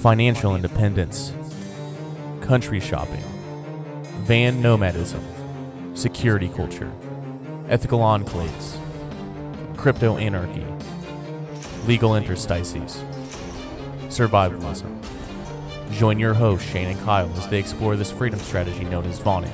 financial independence, country shopping, van nomadism, security culture, ethical enclaves, crypto anarchy, legal interstices, survivalism. Join your hosts Shane and Kyle as they explore this freedom strategy known as Vonu.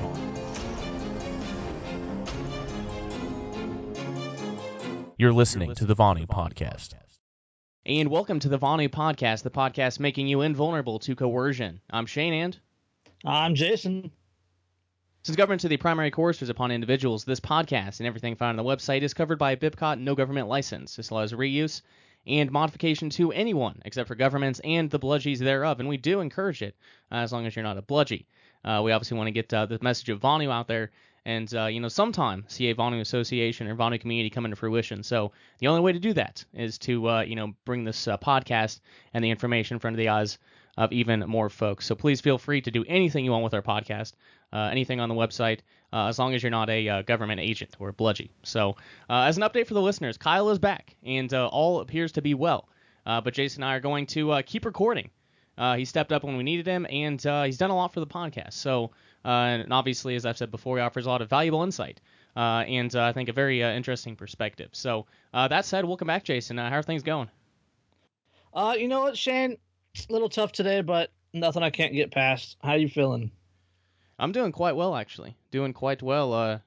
You're listening to the Vonu Podcast. And welcome to the Vonu Podcast, the podcast making you invulnerable to coercion. I'm Shane and... I'm Jason. Since government to the primary coercers upon individuals, this podcast and everything found on the website is covered by a BIPCOT no government license. This allows reuse and modification to anyone except for governments and the bludgies thereof, and we do encourage it as long as you're not a bludgy. We obviously want to get the message of Vonu out there and, sometime see a Vonu association or Vonu community come into fruition. So the only way to do that is to, bring this podcast and the information in front of the eyes of even more folks. So please feel free to do anything you want with our podcast, anything on the website, as long as you're not a government agent or a bludgy. So as an update for the listeners, Kyle is back, and all appears to be well. But Jason and I are going to keep recording. He stepped up when we needed him, and he's done a lot for the podcast. So, and obviously, as I've said before, he offers a lot of valuable insight and I think a very interesting perspective. So that said, welcome back, Jason. How are things going? You know what, Shane? It's a little tough today, but nothing I can't get past. How you feeling? I'm doing quite well, actually. Doing quite well.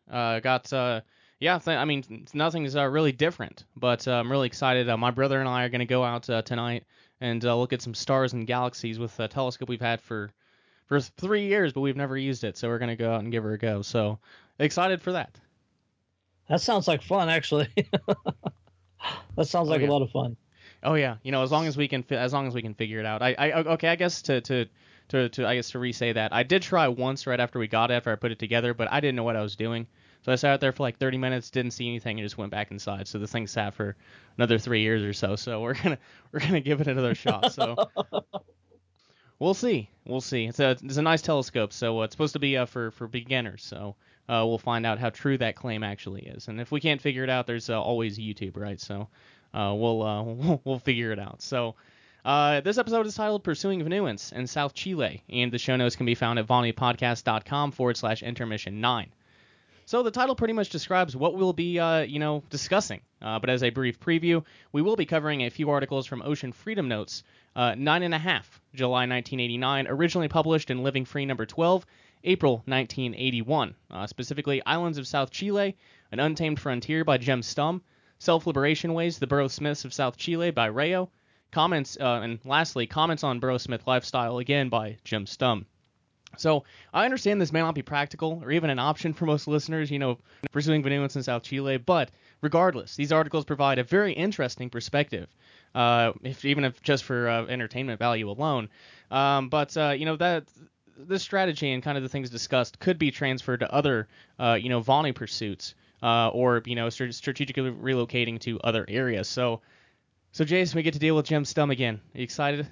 Nothing's really different, but I'm really excited. My brother and I are going to go out tonight and look at some stars and galaxies with a telescope we've had for 3 years, but we've never used it, so we're going to go out and give her a go. So excited for that. That sounds like fun, actually. That sounds like a lot of fun. Oh yeah, as long as we can figure it out. I guess to re-say that, I did try once right after I put it together, but I didn't know what I was doing. So I sat out there for like 30 minutes, didn't see anything, and just went back inside. So the thing sat for another 3 years or so. So we're gonna give it another shot. So we'll see. It's a nice telescope. So it's supposed to be for beginners. So we'll find out how true that claim actually is. And if we can't figure it out, there's always YouTube, right? So we'll figure it out. So this episode is titled "Pursuing Vonuans in South Chile," and the show notes can be found at vonupodcast.com/intermission9. So the title pretty much describes what we'll be, discussing. But as a brief preview, we will be covering a few articles from Ocean Freedom Notes, 9.5, July 1989, originally published in Living Free number 12, April 1981. Specifically, Islands of South Chile, An Untamed Frontier by Jim Stum, Self-Liberation Ways, The Burro Smiths of South Chile by Rayo, comments, and lastly, Comments on Burro Smith Lifestyle, again by Jim Stum. So I understand this may not be practical or even an option for most listeners, pursuing Vonuans in South Chile, but regardless, these articles provide a very interesting perspective, even if just for entertainment value alone. That this strategy and kind of the things discussed could be transferred to other, Vonu pursuits, or strategically relocating to other areas. So Jason, we get to deal with Jim Stum again. Are you excited?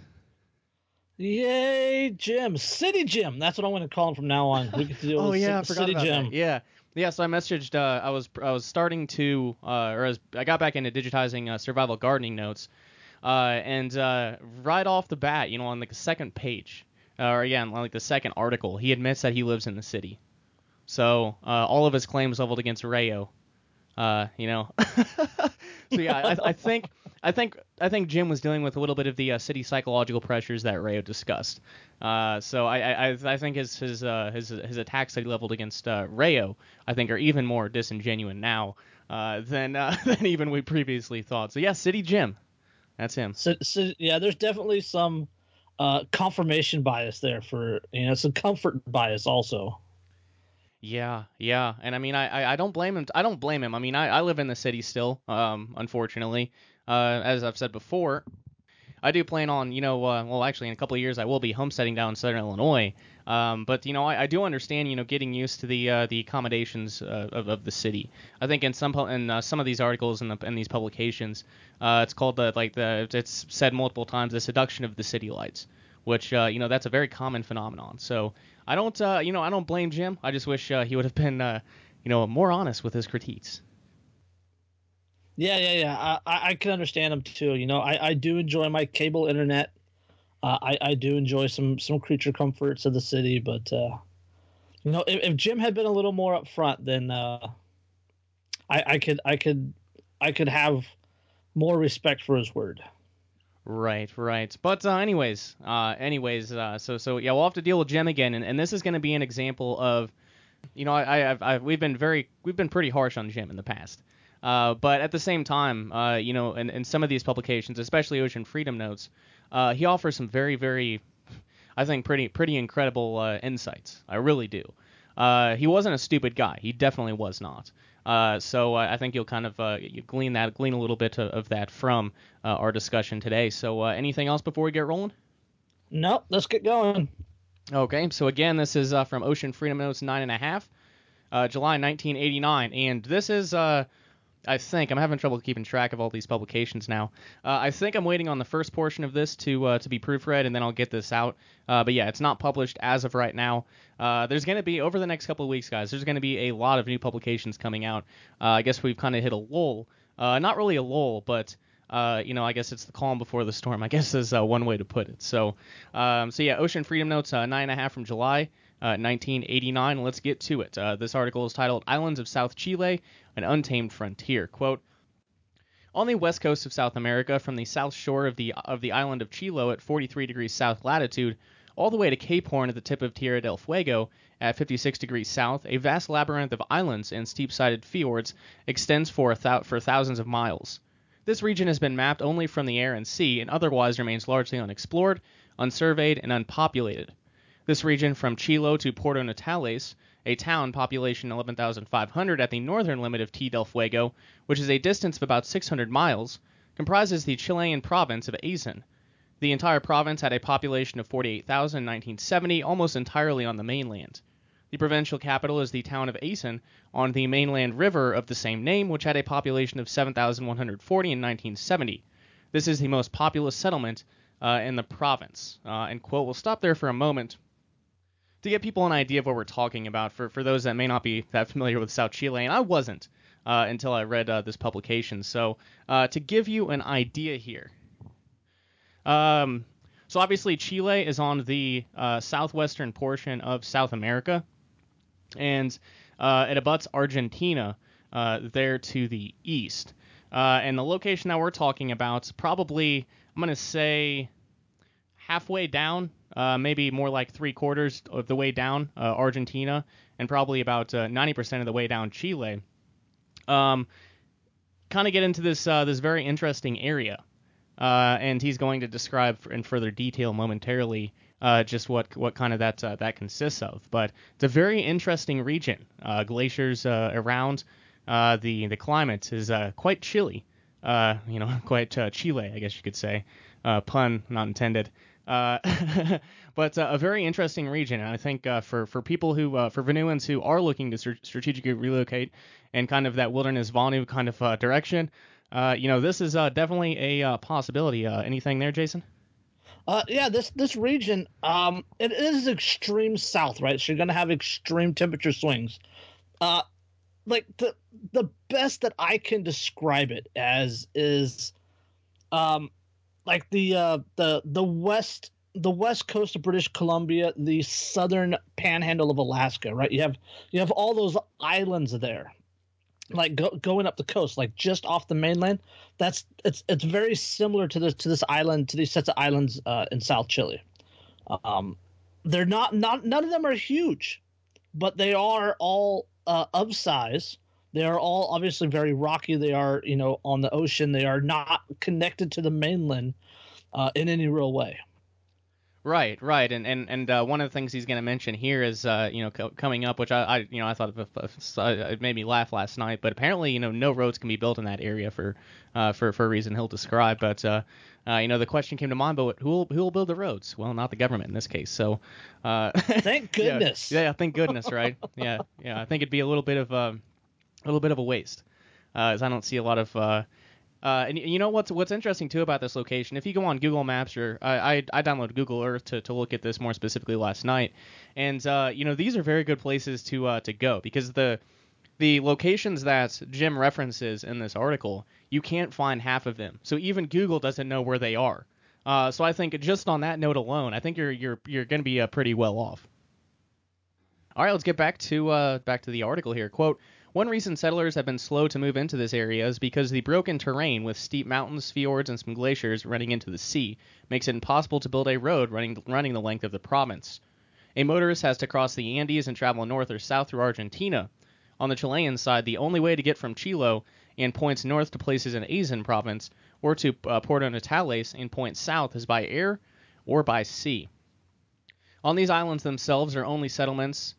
Yay, Jim. City Jim. That's what I'm going to call him from now on. We get to deal with I forgot City about Jim. that. Yeah. So I messaged. I was starting to, I got back into digitizing survival gardening notes, and right off the bat, on like the second page, on like the second article, he admits that he lives in the city. So all of his claims leveled against Rayo. So yeah, I think Jim was dealing with a little bit of the city psychological pressures that Rayo discussed. So I think his attacks that he leveled against Rayo, I think, are even more disingenuous now than even we previously thought. So yeah, City Jim, that's him. So yeah, there's definitely some confirmation bias there for some comfort bias also. Yeah, and I mean, I don't blame him. I don't blame him. I mean, I live in the city still, unfortunately. As I've said before, I do plan on, actually in a couple of years I will be homesteading down in Southern Illinois. But I do understand, getting used to the accommodations of the city. I think in some of these articles in these publications, it's called it's said multiple times, the seduction of the city lights, which that's a very common phenomenon. So I don't blame Jim. I just wish he would have been more honest with his critiques. Yeah. I can understand him too. I do enjoy my cable internet. I do enjoy some creature comforts of the city, but if Jim had been a little more upfront, then I could have more respect for his word. Right. But anyways, so yeah, we'll have to deal with Jim again, and this is going to be an example of, we've been pretty harsh on Jim in the past, but at the same time, in some of these publications, especially Ocean Freedom Notes, he offers some very, very, I think, pretty incredible insights. I really do. He wasn't a stupid guy. He definitely was not. So I think you'll kind of glean a little bit of that from our discussion today. So anything else before we get rolling? No, let's get going. Okay, so again, this is from Ocean Freedom Notes 9.5, July 1989, and this is, I think, I'm having trouble keeping track of all these publications now. I think I'm waiting on the first portion of this to be proofread, and then I'll get this out. But yeah, it's not published as of right now. There's going to be, over the next couple of weeks, guys, there's going to be a lot of new publications coming out. I guess we've kind of hit a lull. Not really a lull, but I guess it's the calm before the storm, I guess is one way to put it. So yeah, Ocean Freedom Notes 9.5 from July 1989. Let's get to it. This article is titled Islands of South Chile, an Untamed Frontier. Quote, on the west coast of South America, from the south shore of the island of Chiloé at 43 degrees south latitude, all the way to Cape Horn at the tip of Tierra del Fuego at 56 degrees south, a vast labyrinth of islands and steep-sided fjords extends for thousands of miles. This region has been mapped only from the air and sea, and otherwise remains largely unexplored, unsurveyed, and unpopulated. This region from Chilo to Puerto Natales, a town population 11,500 at the northern limit of Tierra del Fuego, which is a distance of about 600 miles, comprises the Chilean province of Aysén. The entire province had a population of 48,000 in 1970, almost entirely on the mainland. The provincial capital is the town of Aysén on the mainland river of the same name, which had a population of 7,140 in 1970. This is the most populous settlement in the province. End quote. We'll stop there for a moment to get people an idea of what we're talking about, for those that may not be that familiar with South Chile, and I wasn't until I read this publication. So to give you an idea here. So obviously Chile is on the southwestern portion of South America, and it abuts Argentina there to the east. And the location that we're talking about, probably, I'm going to say, halfway down, maybe more like 3/4 of the way down Argentina, and probably about 90% of the way down Chile. Kind of get into this very interesting area. And he's going to describe in further detail momentarily just what kind of that consists of. But it's a very interesting region. Glaciers around. The climate is quite chilly. Quite Chile, I guess you could say. Pun not intended. But a very interesting region, and I think for people for Vonuans who are looking to strategically relocate and kind of that wilderness Vonu kind of direction, this is definitely a possibility. Anything there, Jason? Yeah, this region, it is extreme south, right? So you're gonna have extreme temperature swings. Like the best that I can describe it as is, like the west coast of British Columbia, the southern panhandle of Alaska, right? You have all those islands there, like going up the coast, like just off the mainland. It's very similar to this island, to these sets of islands in South Chile. They're not none of them are huge, but they are all of size. They are all obviously very rocky. They are, on the ocean. They are not connected to the mainland in any real way. Right, and one of the things he's going to mention here is, coming up, which I thought it made me laugh last night. But apparently, no roads can be built in that area for a reason he'll describe. But the question came to mind: but who will build the roads? Well, not the government in this case. So, thank goodness. Yeah, thank goodness, right? Yeah. I think it'd be a little bit of a waste, as I don't see a lot of. And you know what's interesting too about this location? If you go on Google Maps, or I downloaded Google Earth to look at this more specifically last night, and these are very good places to go, because the locations that Jim references in this article, you can't find half of them. So even Google doesn't know where they are. So I think just on that note alone, I think you're going to be pretty well off. All right, let's get back to the article here. Quote, one reason settlers have been slow to move into this area is because the broken terrain with steep mountains, fjords, and some glaciers running into the sea makes it impossible to build a road running the length of the province. A motorist has to cross the Andes and travel north or south through Argentina. On the Chilean side, the only way to get from Chilo and points north to places in Azen province or to Puerto Natales and points south is by air or by sea. On these islands themselves, the only settlements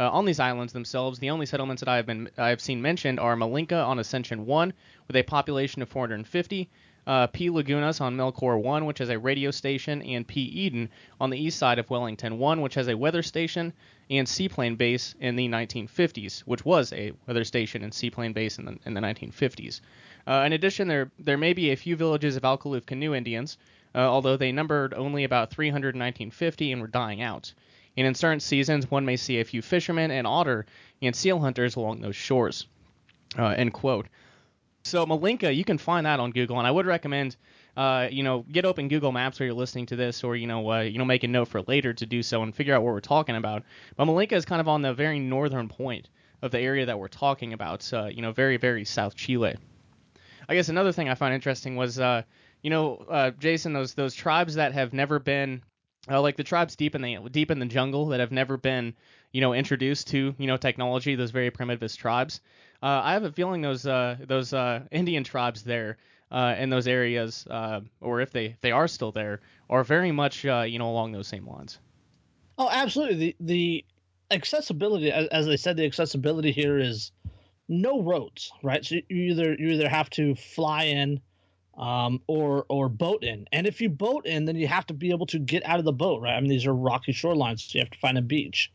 that I have seen mentioned are Malinka on Ascension 1 with a population of 450, P. Lagunas on Melcor 1, which has a radio station, and P. Eden on the east side of Wellington 1, which has a weather station and seaplane base in the 1950s, which was a weather station and seaplane base in the 1950s. In addition, there may be a few villages of Alkaloof Canoe Indians, although they numbered only about 300 in 1950 and were dying out. And in certain seasons, one may see a few fishermen and otter and seal hunters along those shores. End quote. So Malinka, you can find that on Google, and I would recommend, get open Google Maps while you're listening to this, or make a note for later to do so and figure out what we're talking about. But Malinka is kind of on the very northern point of the area that we're talking about. Very, very South Chile. I guess another thing I find interesting was, Jason, those tribes that have never been, like the tribes deep in the jungle that have never been, introduced to, technology. Those very primitivist tribes. I have a feeling those Indian tribes there in those areas, or if they are still there, are very much along those same lines. Oh, absolutely. The accessibility, as I said, the accessibility here is no roads, right? So you either have to fly in, or boat in. And if you boat in, then you have to be able to get out of the boat, right? I mean, these are rocky shorelines, so you have to find a beach.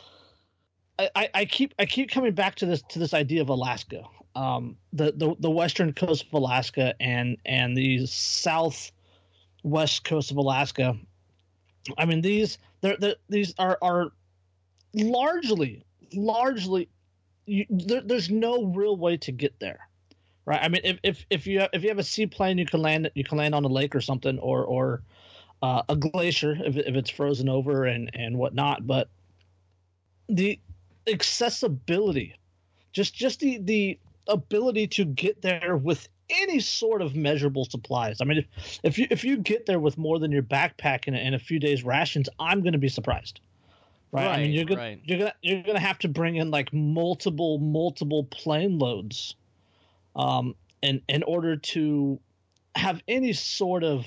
I keep coming back to this idea of Alaska, the western coast of Alaska and the southwest coast of Alaska. I mean, these are largely there's no real way to get there, right? I mean, if you have a seaplane, you can land on a lake or something, or a glacier if it's frozen over and whatnot. But the accessibility, just the ability to get there with any sort of measurable supplies. I mean, if you get there with more than your backpack and a few days rations, I'm going to be surprised. Right. I mean, you're gonna have to bring in like multiple plane loads, in order to have any sort of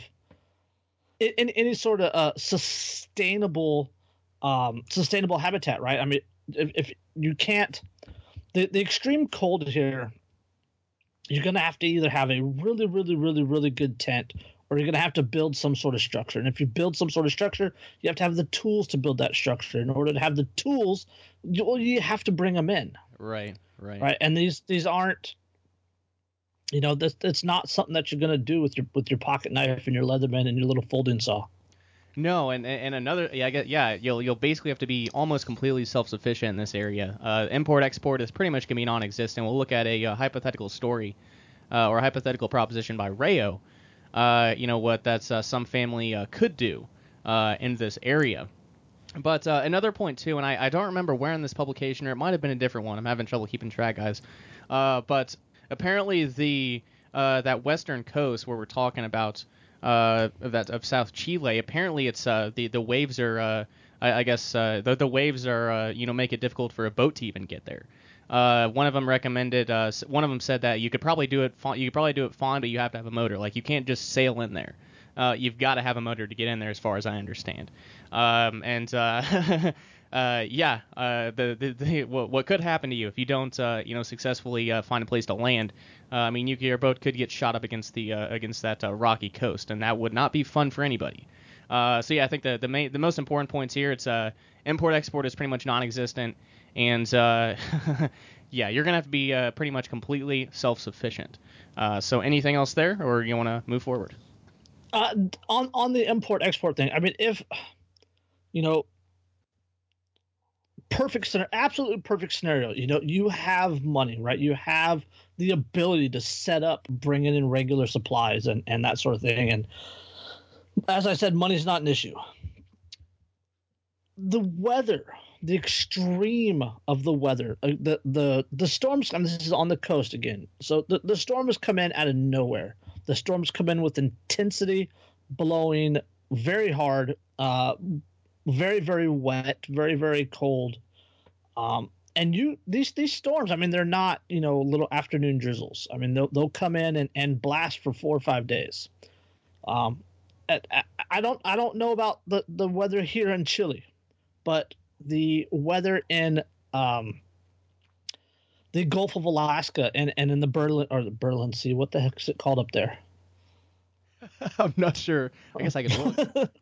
sustainable habitat. Right. I mean, if you can't, the extreme cold here, you're gonna have to either have a really good tent, or you're going to have to build some sort of structure. And if you build some sort of structure, you have to have the tools to build that structure. In order to have the tools, you have to bring them in. Right. And these aren't, it's not something that you're going to do with your pocket knife and your Leatherman and your little folding saw. No, and another, you'll basically have to be almost completely self-sufficient in this area. Import-export is pretty much going to be non-existent. We'll look at a hypothetical story or a hypothetical proposition by Rayo. What that's some family could do in this area. But another point, too, and I don't remember where in this publication, or it might have been a different one. I'm having trouble keeping track, guys. But apparently that western coast where we're talking about of South Chile, apparently it's the waves are, the waves are, make it difficult for a boat to even get there. One of them said that you could probably do it fine, but you have to have a motor. Like, you can't just sail in there. You've got to have a motor to get in there, as far as I understand. What could happen to you if you don't, successfully find a place to land? I mean, your boat could get shot up against that rocky coast, and that would not be fun for anybody. I think the most important points here, it's import-export is pretty much non-existent, and you're gonna have to be pretty much completely self-sufficient. So anything else there, or you want to move forward? On the import-export thing, I mean, if absolutely perfect scenario, you have money, right? You have the ability to set up bringing in regular supplies and that sort of thing, and As I said, money's not an issue. The weather, the extreme of the weather, the storms, and this is on the coast again. So the storms come in out of nowhere. The storms come in with intensity, blowing very hard, very very wet, very very cold. And these storms, I mean, they're not little afternoon drizzles. I mean, they'll come in and blast for 4 or 5 days. Um, I don't know about the weather here in Chile, but the weather in the Gulf of Alaska and in the Berlin Sea, what the heck is it called up there? I'm not sure. I guess I could look.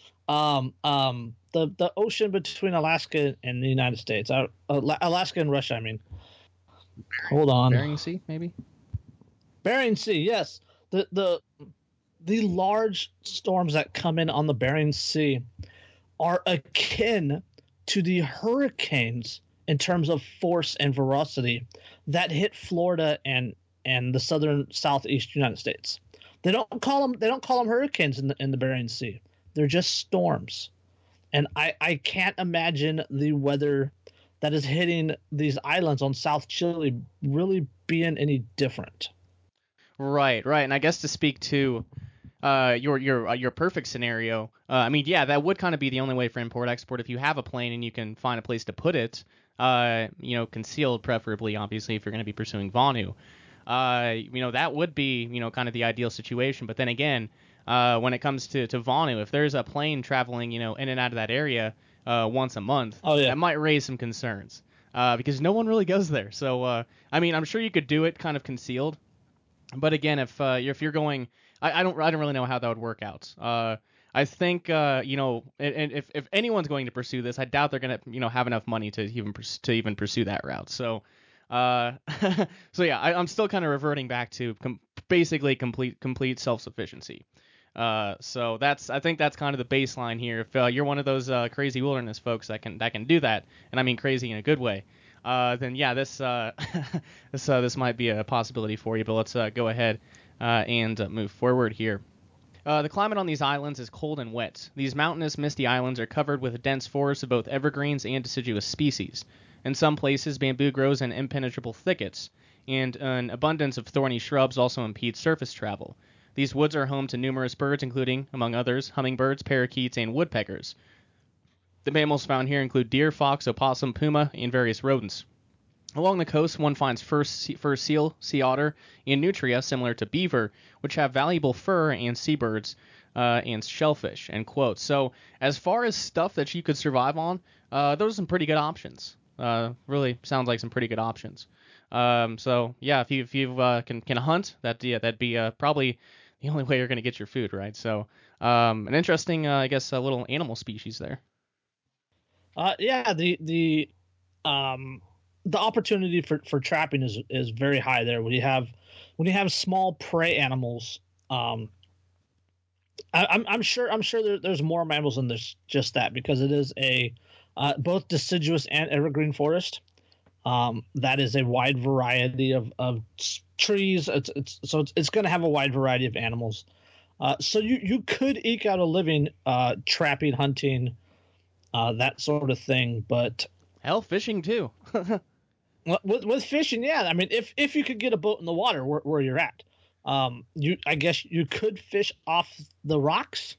The ocean between Alaska and the United States, Alaska and Russia. I mean, hold on, Bering Sea, maybe. Bering Sea. Yes, the large storms that come in on the Bering Sea are akin to the hurricanes in terms of force and ferocity that hit Florida and the southern southeast United States. They don't call them hurricanes in the Bering Sea. They're just storms. And I can't imagine the weather that is hitting these islands on South Chile really being any different. Right. And I guess to speak to your perfect scenario, I mean, yeah, that would kind of be the only way for import export if you have a plane and you can find a place to put it, concealed preferably, obviously, if you're going to be pursuing Vonu. That would be, kind of the ideal situation. But then again, when it comes to Vonu, if there's a plane traveling, in and out of that area once a month, Oh, yeah. that might raise some concerns because no one really goes there. So, I mean, I'm sure you could do it kind of concealed. But again, if you're going, I don't really know how that would work out. I think and if anyone's going to pursue this, I doubt they're gonna have enough money to even pursue that route. So so yeah, I'm still kind of reverting back to basically complete self-sufficiency. So I think that's kind of the baseline here. If you're one of those crazy wilderness folks that can do that, and I mean crazy in a good way, then yeah, this this might be a possibility for you. But let's go ahead and move forward here. The climate on these islands is cold and wet. These mountainous, misty islands are covered with dense forests of both evergreens and deciduous species. In some places, bamboo grows in impenetrable thickets, and an abundance of thorny shrubs also impede surface travel. These woods are home to numerous birds, including, among others, hummingbirds, parakeets, and woodpeckers. The mammals found here include deer, fox, opossum, puma, and various rodents. Along the coast, one finds fur seal, sea otter, and nutria similar to beaver, which have valuable fur, and seabirds and shellfish. End quote. So, as far as stuff that you could survive on, those are some pretty good options. Really sounds like some pretty good options. So yeah, if you can hunt, that'd be probably the only way you're going to get your food, right? So, an interesting, I guess, a little animal species there. Yeah, the opportunity for trapping is very high there. When you have small prey animals, I'm sure there's more mammals than there's just that, because it is a both deciduous and evergreen forest. That is a wide variety of trees. It's going to have a wide variety of animals. So you could eke out a living trapping, hunting, that sort of thing. But hell, fishing too. with fishing, yeah. I mean, if you could get a boat in the water where you're at, I guess you could fish off the rocks.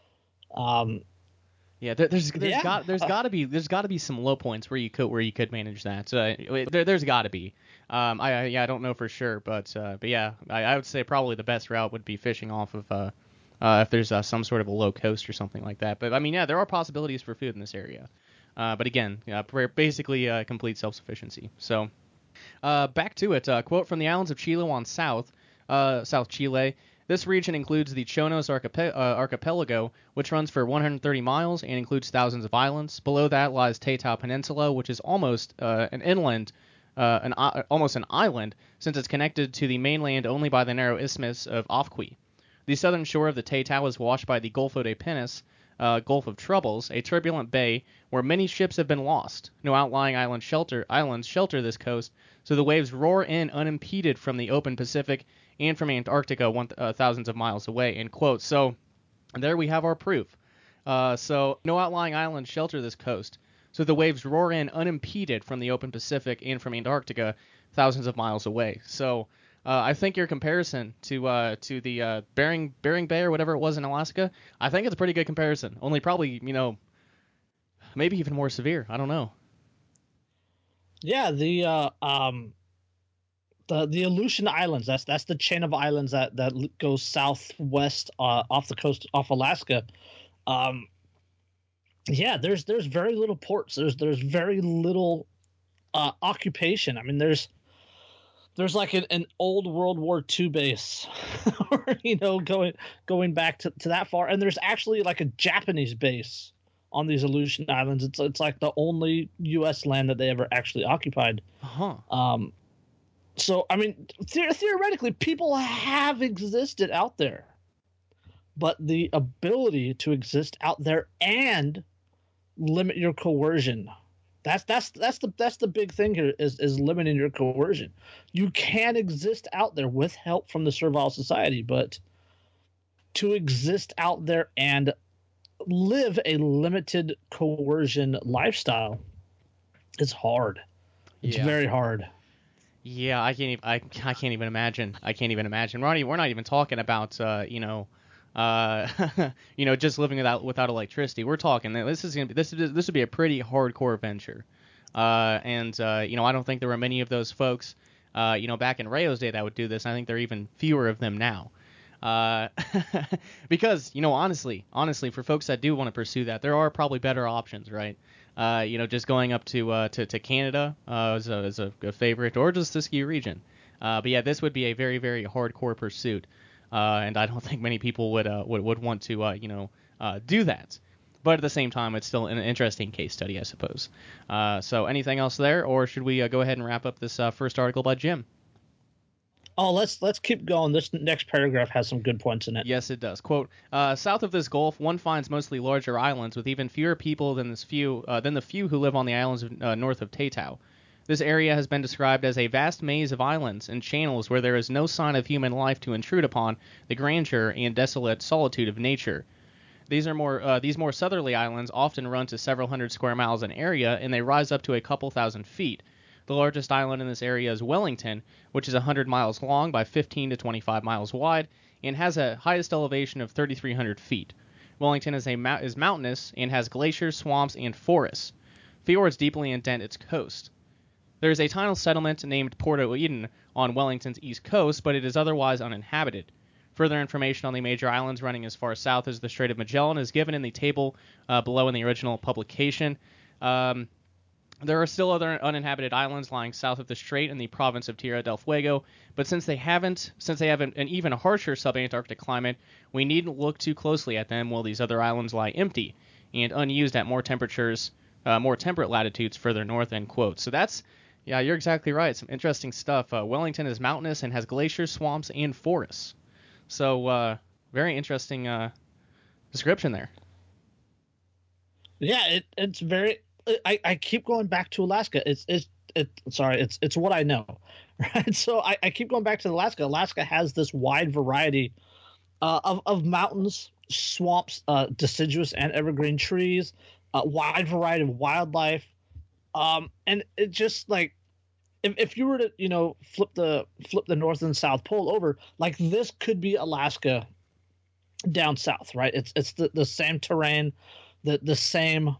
Yeah, there's got to be some low points where you could manage that. There's got to be. I don't know for sure, but yeah, I would say probably the best route would be fishing off of if there's some sort of a low coast or something like that. But I mean, yeah, there are possibilities for food in this area. But again, basically complete self-sufficiency. So back to it. Quote from the islands of Chiloé South Chile. This region includes the Chonos archipelago, which runs for 130 miles and includes thousands of islands. Below that lies Teatao Peninsula, which is almost almost an island, since it's connected to the mainland only by the narrow isthmus of Ofqui. The southern shore of the Teatao is washed by the Golfo de Penas, Gulf of Troubles, a turbulent bay where many ships have been lost. No outlying islands shelter this coast, so the waves roar in unimpeded from the open Pacific and from Antarctica thousands of miles away. End quote. So And there we have our proof. So no outlying islands shelter this coast, so the waves roar in unimpeded from the open Pacific and from Antarctica, thousands of miles away. So I think your comparison to the Bering Bay or whatever it was in Alaska, I think it's a pretty good comparison. Only probably maybe even more severe. I don't know. Yeah, the Aleutian Islands. That's the chain of islands that goes southwest off the coast off Alaska. Um, yeah, there's very little ports. There's very little occupation. I mean, there's like an old World War II base, or going back to that far, and there's actually like a Japanese base on these Aleutian Islands. It's like the only U.S. land that they ever actually occupied. Huh. So I mean, theoretically, people have existed out there, but the ability to exist out there and limit your coercion. That's the big thing here is limiting your coercion. You can exist out there with help from the servile society, but to exist out there and live a limited coercion lifestyle is hard. It's Yeah. very hard. Yeah, I can't even imagine. I can't even imagine. Ronnie, we're not even talking about just living without electricity. We're talking that this would be a pretty hardcore venture. And I don't think there were many of those folks back in Rayo's day that would do this. I think there are even fewer of them now. Because honestly, for folks that do want to pursue that, there are probably better options, right? Just going up to Canada is a favorite, or just the ski region. But yeah, this would be a very, very hardcore pursuit, and I don't think many people would want to do that. But at the same time, it's still an interesting case study, I suppose. So anything else there, or should we go ahead and wrap up this first article by Jim? Oh, let's keep going. This next paragraph has some good points in it. Yes, it does. Quote, south of this gulf, one finds mostly larger islands with even fewer people than the few who live on the islands north of Tatao. This area has been described as a vast maze of islands and channels where there is no sign of human life to intrude upon the grandeur and desolate solitude of nature. These more southerly islands often run to several hundred square miles in area, and they rise up to a couple thousand feet. The largest island in this area is Wellington, which is 100 miles long by 15 to 25 miles wide, and has a highest elevation of 3,300 feet. Wellington is mountainous and has glaciers, swamps, and forests. Fjords deeply indent its coast. There is a tiny settlement named Port Eden on Wellington's east coast, but it is otherwise uninhabited. Further information on the major islands running as far south as the Strait of Magellan is given in the table below in the original publication. There are still other uninhabited islands lying south of the strait in the province of Tierra del Fuego, but since they have an even harsher subantarctic climate, we needn't look too closely at them while these other islands lie empty and unused at more temperate latitudes further north, end quote. So yeah, you're exactly right. Some interesting stuff. Wellington is mountainous and has glaciers, swamps, and forests. So very interesting description there. Yeah, it's very. I keep going back to Alaska. It's what I know, right? So I keep going back to Alaska. Alaska has this wide variety of mountains, swamps, deciduous and evergreen trees, wide variety of wildlife, and it just like if you were to flip the North and South Pole over, like this could be Alaska down south, right? It's the same terrain, the same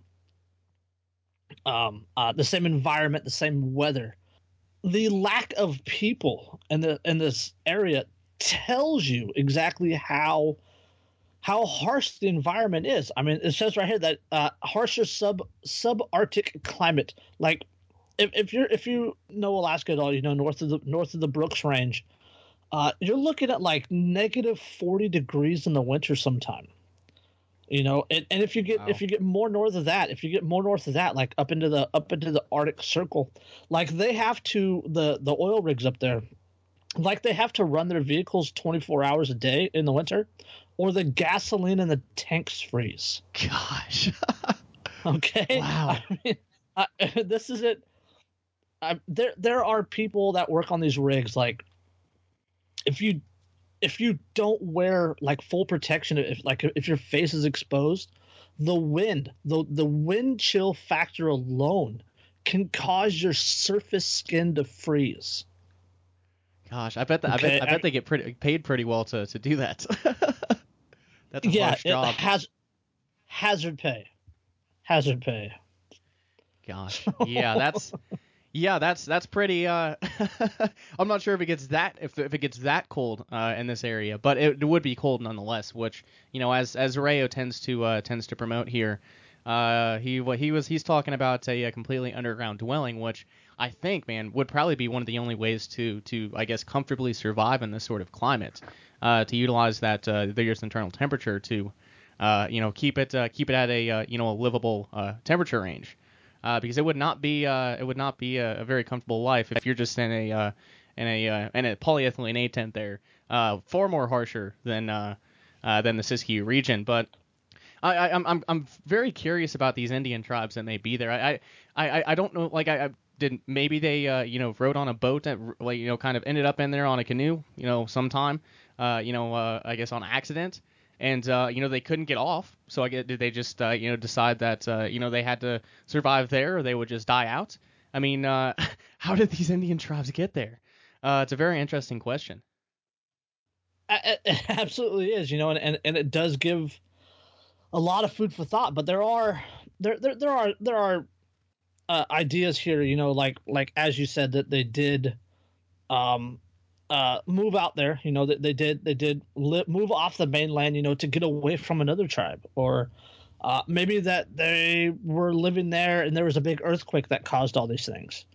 the same environment, the same weather. The lack of people in this area tells you exactly how harsh the environment is. I mean, it says right here that harsher subarctic climate. Like if you know Alaska at all, north of the Brooks Range, you're looking at like negative 40 degrees in the winter sometime. And if you get Wow. if you get more north of that, like up into the Arctic Circle, like they have to the oil rigs up there, like they have to run their vehicles 24 hours a day in the winter, or the gasoline in the tanks freeze. Gosh. Okay. Wow. I mean, this is it. There are people that work on these rigs. Like if you if you don't wear like full protection, if your face is exposed, the wind chill factor alone can cause your surface skin to freeze. Gosh, I bet Okay, I bet they get paid pretty well to do that. That's a yeah, harsh it job. has hazard pay. Hazard pay. Gosh, that's pretty. I'm not sure if it ggets that cold in this area, but it would be cold nonetheless. Which, as Rayo tends to promote here, he's talking about a completely underground dwelling, which I think, man, would probably be one of the only ways to I guess comfortably survive in this sort of climate. To utilize that the Earth's internal temperature to keep it at a livable temperature range. Because it would not be a very comfortable life if you're just in a polyethylene A tent there. Far more harsher than the Siskiyou region. But I'm very curious about these Indian tribes that may be there. I don't know. Like I did maybe they rode on a boat that kind of ended up in there on a canoe sometime I guess on accident. And they couldn't get off, so did they just decide that they had to survive there, or they would just die out? I mean, how did these Indian tribes get there? It's a very interesting question. It absolutely is, and it does give a lot of food for thought. But there are ideas here, like as you said, that they did um, move out there. That they did move off the mainland, to get away from another tribe, or maybe that they were living there and there was a big earthquake that caused all these things,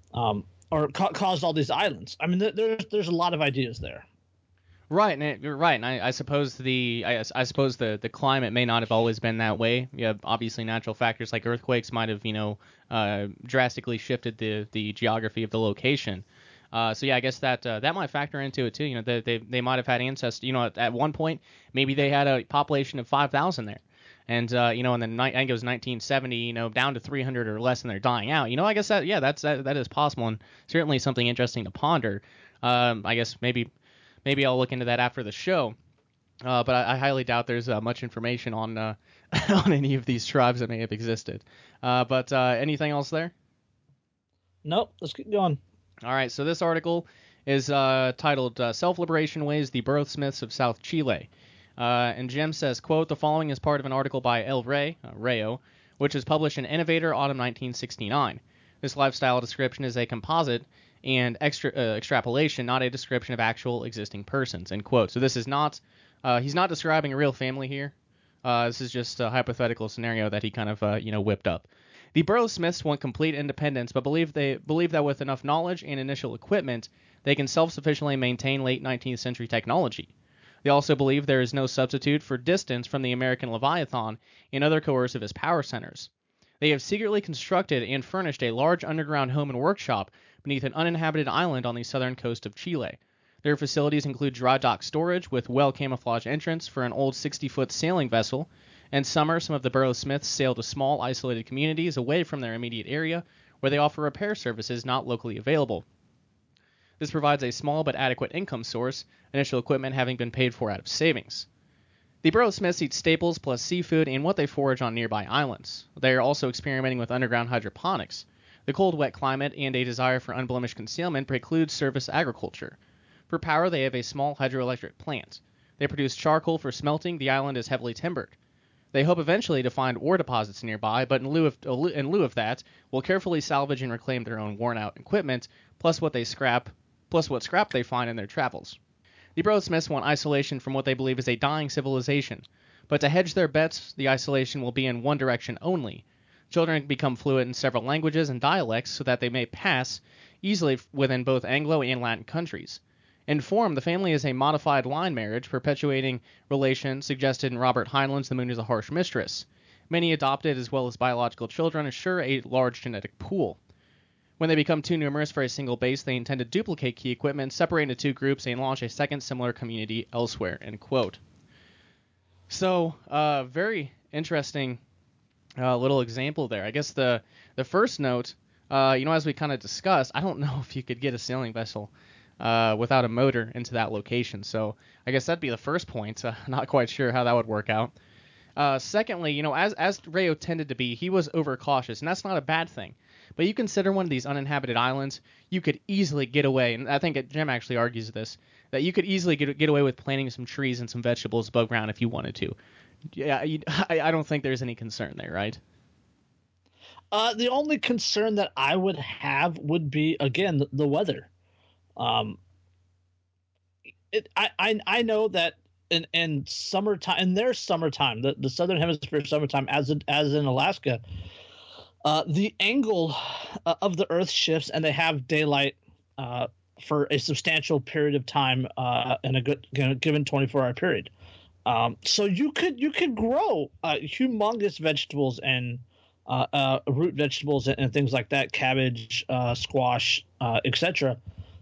or caused all these islands. I mean, there's a lot of ideas there. Right, and you're right, and I suppose I suppose the climate may not have always been that way. Yeah, obviously natural factors like earthquakes might have drastically shifted the geography of the location. So yeah, I guess that might factor into it too. They might have had ancestors. At one point maybe they had a population of 5,000 there, and in the I think it was 1970, down to 300 or less, and they're dying out. I guess that that is possible, and certainly something interesting to ponder. I guess maybe I'll look into that after the show. But I highly doubt there's much information on on any of these tribes that may have existed. But anything else there? Nope. Let's keep going. All right, so this article is titled Self-Liberation Ways the Burroughs-Smiths of South Chile. And Jim says, quote, the following is part of an article by El Rey, Rayo, which was published in Innovator Autumn 1969. This lifestyle description is a composite and extrapolation, not a description of actual existing persons, end quote. So this is not, he's not describing a real family here. This is just a hypothetical scenario that he kind of, whipped up. The Burroughs-Smiths want complete independence, but believe that with enough knowledge and initial equipment, they can self-sufficiently maintain late 19th century technology. They also believe there is no substitute for distance from the American Leviathan and other coercivist power centers. They have secretly constructed and furnished a large underground home and workshop beneath an uninhabited island on the southern coast of Chile. Their facilities include dry dock storage with well-camouflaged entrance for an old 60-foot sailing vessel. In summer, some of the Burroughs-Smiths sail to small, isolated communities away from their immediate area, where they offer repair services not locally available. This provides a small but adequate income source, initial equipment having been paid for out of savings. The Burroughs-Smiths eat staples plus seafood and what they forage on nearby islands. They are also experimenting with underground hydroponics. The cold, wet climate and a desire for unblemished concealment precludes surface agriculture. For power, they have a small hydroelectric plant. They produce charcoal for smelting. The island is heavily timbered. They hope eventually to find ore deposits nearby, but in lieu of that, will carefully salvage and reclaim their own worn-out equipment, plus what scrap they find in their travels. The Burroughs-Smiths want isolation from what they believe is a dying civilization, but to hedge their bets, the isolation will be in one direction only. Children become fluent in several languages and dialects so that they may pass easily within both Anglo and Latin countries. In form, the family is a modified line marriage, perpetuating relations suggested in Robert Heinlein's The Moon is a Harsh Mistress. Many adopted as well as biological children assure a large genetic pool. When they become too numerous for a single base, they intend to duplicate key equipment, separate into two groups, and launch a second similar community elsewhere, end quote. So, very interesting little example there. I guess the first note, as we kind of discussed, I don't know if you could get a sailing vessel without a motor into that location. So I guess that'd be the first point. Not quite sure how that would work out. Secondly, you know, as Rayo tended to be, he was overcautious, and that's not a bad thing. But you consider one of these uninhabited islands, you could easily get away, and I think Jim actually argues this, that you could easily get away with planting some trees and some vegetables above ground if you wanted to. Yeah, I don't think there's any concern there, right? The only concern that I would have would be, again, the weather. Um, I know that in summertime, in their summertime, the southern hemisphere summertime, as in Alaska, the angle of the Earth shifts, and they have daylight for a substantial period of time in a given 24-hour period. So you could grow humongous vegetables and root vegetables and things like that, cabbage, squash, etc.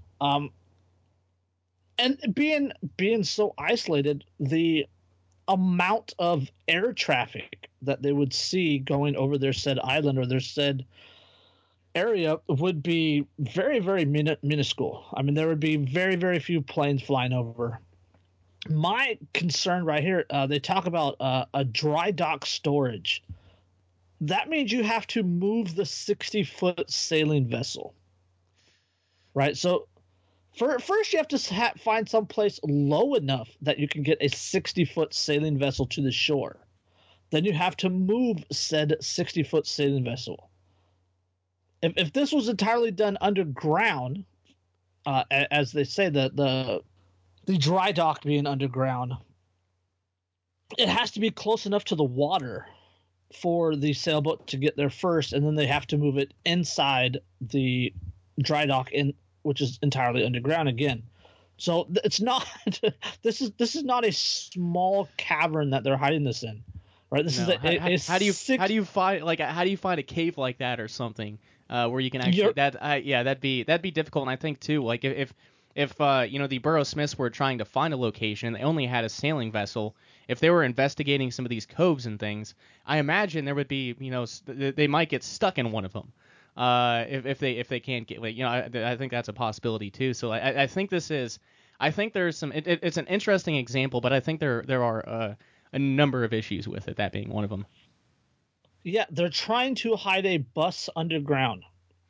And being so isolated, the amount of air traffic that they would see going over their said island or their said area would be very, very minuscule. I mean, there would be very, very few planes flying over. My concern right here, they talk about a dry dock storage. That means you have to move the 60-foot sailing vessel, right? So first you have to find some place low enough that you can get a 60-foot sailing vessel to the shore. Then you have to move said 60-foot sailing vessel. If this was entirely done underground, as they say, the dry dock being underground, it has to be close enough to the water for the sailboat to get there first, and then they have to move it inside the dry dock, which is entirely underground again. So it's not this is not a small cavern that they're hiding this in, right? This No. is how do you find a cave like that or something where you can actually that'd be difficult. And I think too, like if you know, the Burrow Smiths were trying to find a location, they only had a sailing vessel. If they were investigating some of these coves and things, I imagine there would be, you know, they might get stuck in one of them. If they can't get, like, you know, I think that's a possibility too. So I think there's some. It's an interesting example, but I think there are a number of issues with it. That being one of them. Yeah, they're trying to hide a bus underground.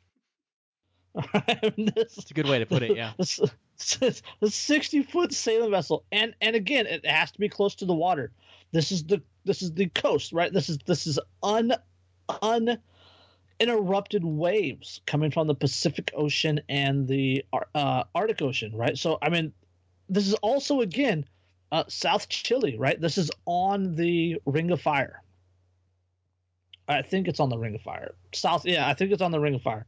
It's a good way to put it. Yeah. The 60-foot sailing vessel, and again, it has to be close to the water. This is the coast, right? This is uninterrupted waves coming from the Pacific Ocean and the Arctic Ocean, right? So I mean, this is also again South Chile, right? This is on the Ring of Fire. I think it's on the Ring of Fire. I think it's on the Ring of Fire.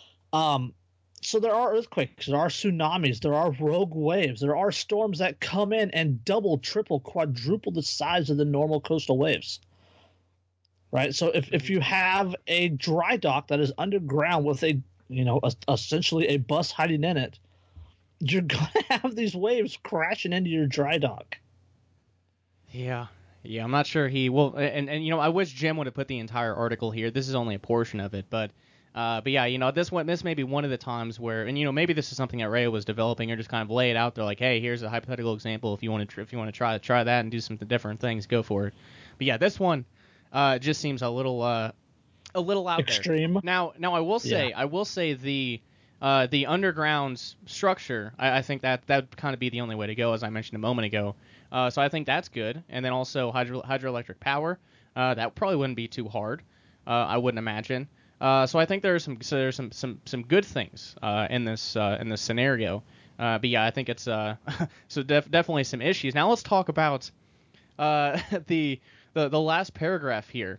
So there are earthquakes, there are tsunamis, there are rogue waves, there are storms that come in and double, triple, quadruple the size of the normal coastal waves. Right? So if you have a dry dock that is underground with essentially a bus hiding in it, you're going to have these waves crashing into your dry dock. Yeah. Yeah, I'm not sure he will, and you know, I wish Jim would have put the entire article here. This is only a portion of it, but yeah, you know, this may be one of the times where, and you know, maybe this is something that Rayo was developing, or just kind of lay it out there, like, hey, here's a hypothetical example. If you want to try that and do some different things, go for it. But yeah, this one just seems a little out extreme. There. Now I will say the underground structure, I think that would kind of be the only way to go, as I mentioned a moment ago. So I think that's good. And then also hydroelectric power, that probably wouldn't be too hard, I wouldn't imagine. So I think there's some good things in this scenario. But yeah, I think it's definitely some issues. Now let's talk about the last paragraph here.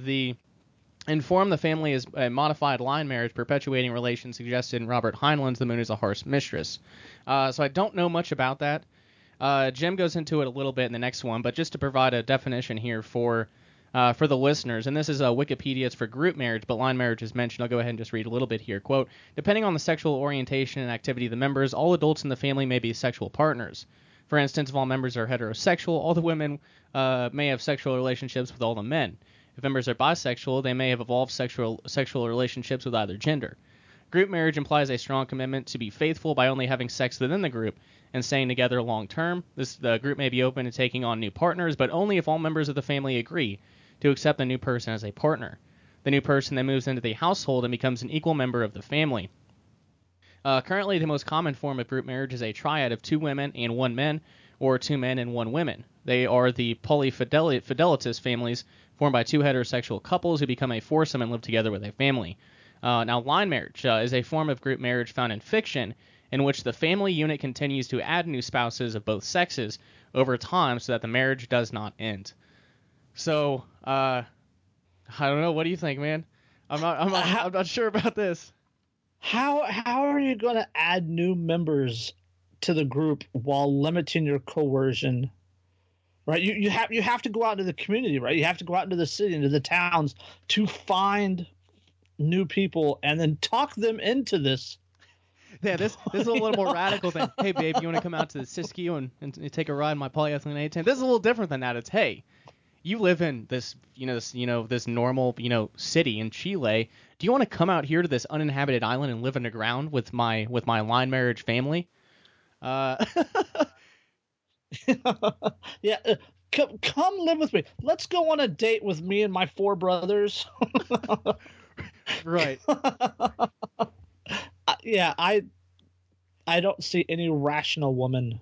Inform the family is a modified line marriage perpetuating relations suggested in Robert Heinlein's The Moon is a Harsh Mistress. So I don't know much about that. Jim goes into it a little bit in the next one, but just to provide a definition here for the listeners, and this is Wikipedia, it's for group marriage, but line marriage is mentioned. I'll go ahead and just read a little bit here. Quote, depending on the sexual orientation and activity of the members, all adults in the family may be sexual partners. For instance, if all members are heterosexual, all the women may have sexual relationships with all the men. If members are bisexual, they may have evolved sexual relationships with either gender. Group marriage implies a strong commitment to be faithful by only having sex within the group and staying together long term. The group may be open to taking on new partners, but only if all members of the family agree to accept the new person as a partner. The new person then moves into the household and becomes an equal member of the family. Currently, the most common form of group marriage is a triad of 2 women and 1 man, or 2 men and 1 woman. They are the polyfidelitous families formed by 2 heterosexual couples who become a foursome and live together with a family. Now, line marriage is a form of group marriage found in fiction in which the family unit continues to add new spouses of both sexes over time so that the marriage does not end. So, I don't know. What do you think, man? I'm not sure about this. How are you going to add new members to the group while limiting your coercion? Right, you have to go out into the community, right? You have to go out into the city, into the towns to find new people and then talk them into this. Yeah, this is a little more radical than, hey babe, you want to come out to the Siskiyou and take a ride in my polyethylene A10? This is a little different than that. It's, hey, you live in this normal city in Chile. Do you want to come out here to this uninhabited island and live underground with my line marriage family? Yeah, come live with me. Let's go on a date with me and my 4 brothers. Right. Yeah, I don't see any rational woman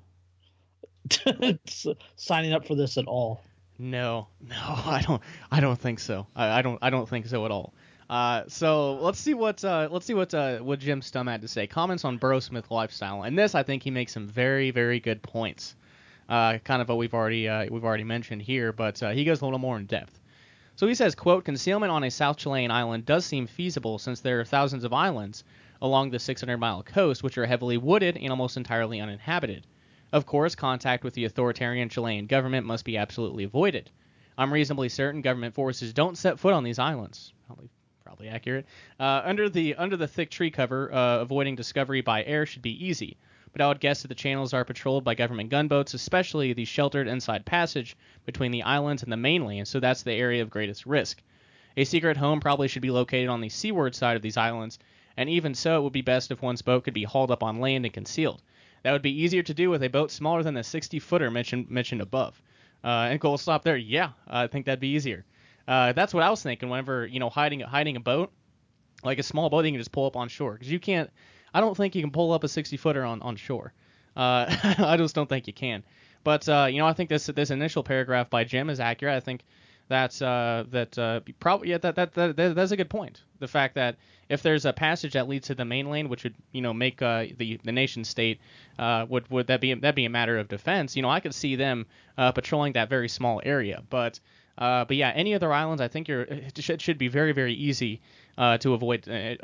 signing up for this at all. No, I don't think so. I don't think so at all. So let's see what Jim Stum had to say. Comments on Burrow Smith lifestyle, and this I think he makes some very, very good points. Kind of what we've already mentioned here, but he goes a little more in depth. So he says, quote, concealment on a South Chilean island does seem feasible since there are thousands of islands along the 600-mile coast which are heavily wooded and almost entirely uninhabited. Of course, contact with the authoritarian Chilean government must be absolutely avoided. I'm reasonably certain government forces don't set foot on these islands. Probably accurate. Under the thick tree cover, avoiding discovery by air should be easy. But I would guess that the channels are patrolled by government gunboats, especially the sheltered inside passage between the islands and the mainland, so that's the area of greatest risk. A secret home probably should be located on the seaward side of these islands, and even so, it would be best if one's boat could be hauled up on land and concealed. That would be easier to do with a boat smaller than the 60-footer mentioned above. And we'll stop there. Yeah, I think that'd be easier. That's what I was thinking whenever, hiding a boat, like a small boat you can just pull up on shore. Because you can't, I don't think you can pull up a 60-footer on shore. I just don't think you can. But, I think this initial paragraph by Jim is accurate. I think that's that's a good point. The fact that if there's a passage that leads to the mainland, which would make the nation state, would that be a matter of defense? I could see them patrolling that very small area. But yeah, any other islands, I think it should be very, very easy to avoid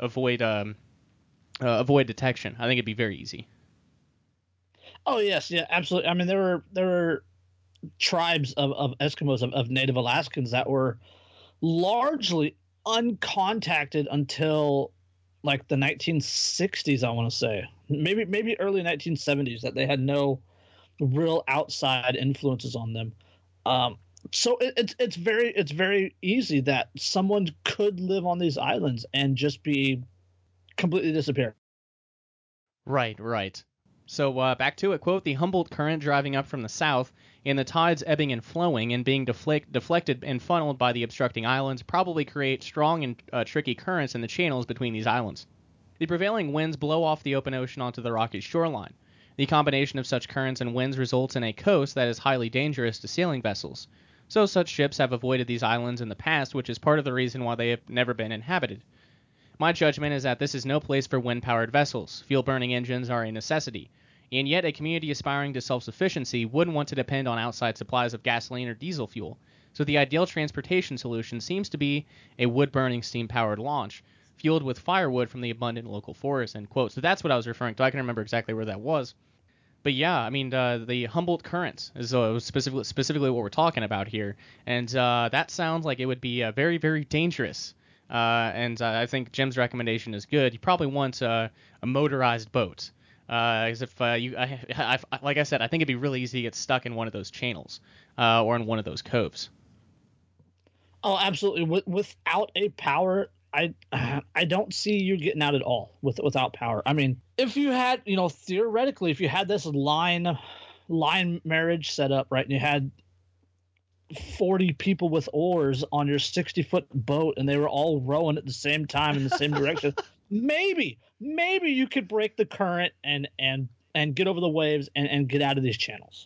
detection. I think it'd be very easy. Oh yes, yeah, absolutely. I mean, there were tribes of Eskimos, of Native Alaskans that were largely uncontacted until like the 1960s, I want to say. Maybe early 1970s, that they had no real outside influences on them. So it's very easy that someone could live on these islands and just be completely disappear. Right. So back to it, quote, the Humboldt Current driving up from the south and the tides ebbing and flowing and being deflected and funneled by the obstructing islands probably create strong and tricky currents in the channels between these islands. The prevailing winds blow off the open ocean onto the rocky shoreline. The combination of such currents and winds results in a coast that is highly dangerous to sailing vessels. So such ships have avoided these islands in the past, which is part of the reason why they have never been inhabited. My judgment is that this is no place for wind-powered vessels. Fuel-burning engines are a necessity. And yet a community aspiring to self-sufficiency wouldn't want to depend on outside supplies of gasoline or diesel fuel. So the ideal transportation solution seems to be a wood-burning steam-powered launch, fueled with firewood from the abundant local forest, end quote. So that's what I was referring to. I can remember exactly where that was. But yeah, I mean, the Humboldt Currents is specifically what we're talking about here. And that sounds like it would be very, very dangerous. And I think Jim's recommendation is good. You probably want a motorized boat. Because if like I said, I think it'd be really easy to get stuck in one of those channels or in one of those coves. Oh, absolutely. Without a power I don't see you getting out at all without power. I mean, if you had, theoretically, if you had this line marriage set up, right, and you had 40 people with oars on your 60-foot boat and they were all rowing at the same time in the same direction, maybe you could break the current and get over the waves and get out of these channels.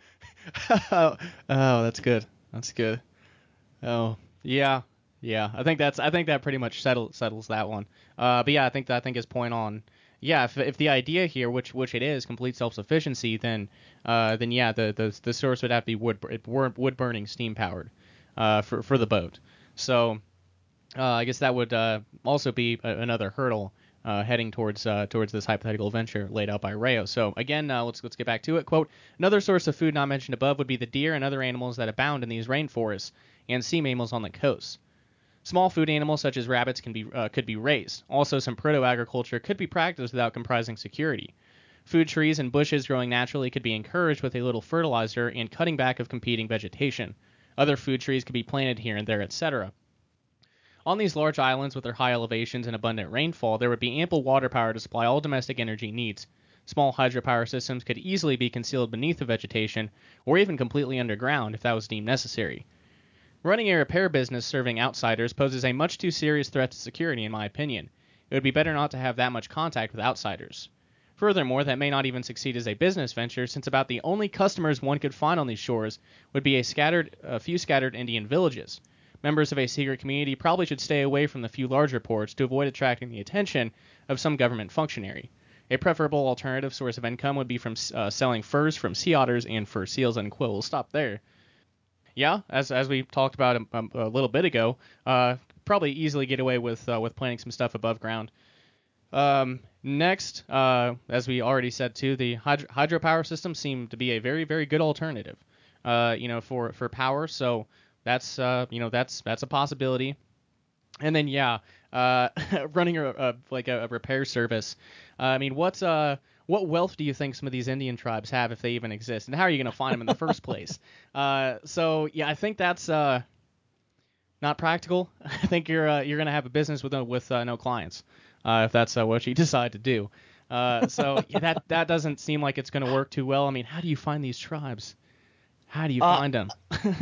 Oh, that's good. That's good. Oh, yeah. Yeah, I think that pretty much settles that one. But yeah, I think his point on, yeah, if the idea here, which it is, complete self-sufficiency, then yeah, the source would have to be wood burning, steam powered, for the boat. So I guess that would also be another hurdle heading towards this hypothetical venture laid out by Rayo. So again, let's get back to it. Quote: another source of food not mentioned above would be the deer and other animals that abound in these rainforests and sea mammals on the coast. Small food animals such as rabbits could be raised. Also, some proto-agriculture could be practiced without compromising security. Food trees and bushes growing naturally could be encouraged with a little fertilizer and cutting back of competing vegetation. Other food trees could be planted here and there, etc. On these large islands with their high elevations and abundant rainfall, there would be ample water power to supply all domestic energy needs. Small hydropower systems could easily be concealed beneath the vegetation, or even completely underground if that was deemed necessary. Running a repair business serving outsiders poses a much too serious threat to security, in my opinion. It would be better not to have that much contact with outsiders. Furthermore, that may not even succeed as a business venture, since about the only customers one could find on these shores would be a few scattered Indian villages. Members of a secret community probably should stay away from the few larger ports to avoid attracting the attention of some government functionary. A preferable alternative source of income would be from selling furs from sea otters and fur seals. Unquote. We'll stop there. Yeah, as we talked about a little bit ago, probably easily get away with planting some stuff above ground. Next, as we already said too, the hydropower systems seem to be a very, very good alternative, for power. So that's a possibility. And then running a repair service. I mean, what wealth do you think some of these Indian tribes have if they even exist, and how are you going to find them in the first place? So yeah, I think that's not practical. I think you're going to have a business with no clients if that's what you decide to do. So yeah, that doesn't seem like it's going to work too well. I mean, how do you find these tribes? How do you find them?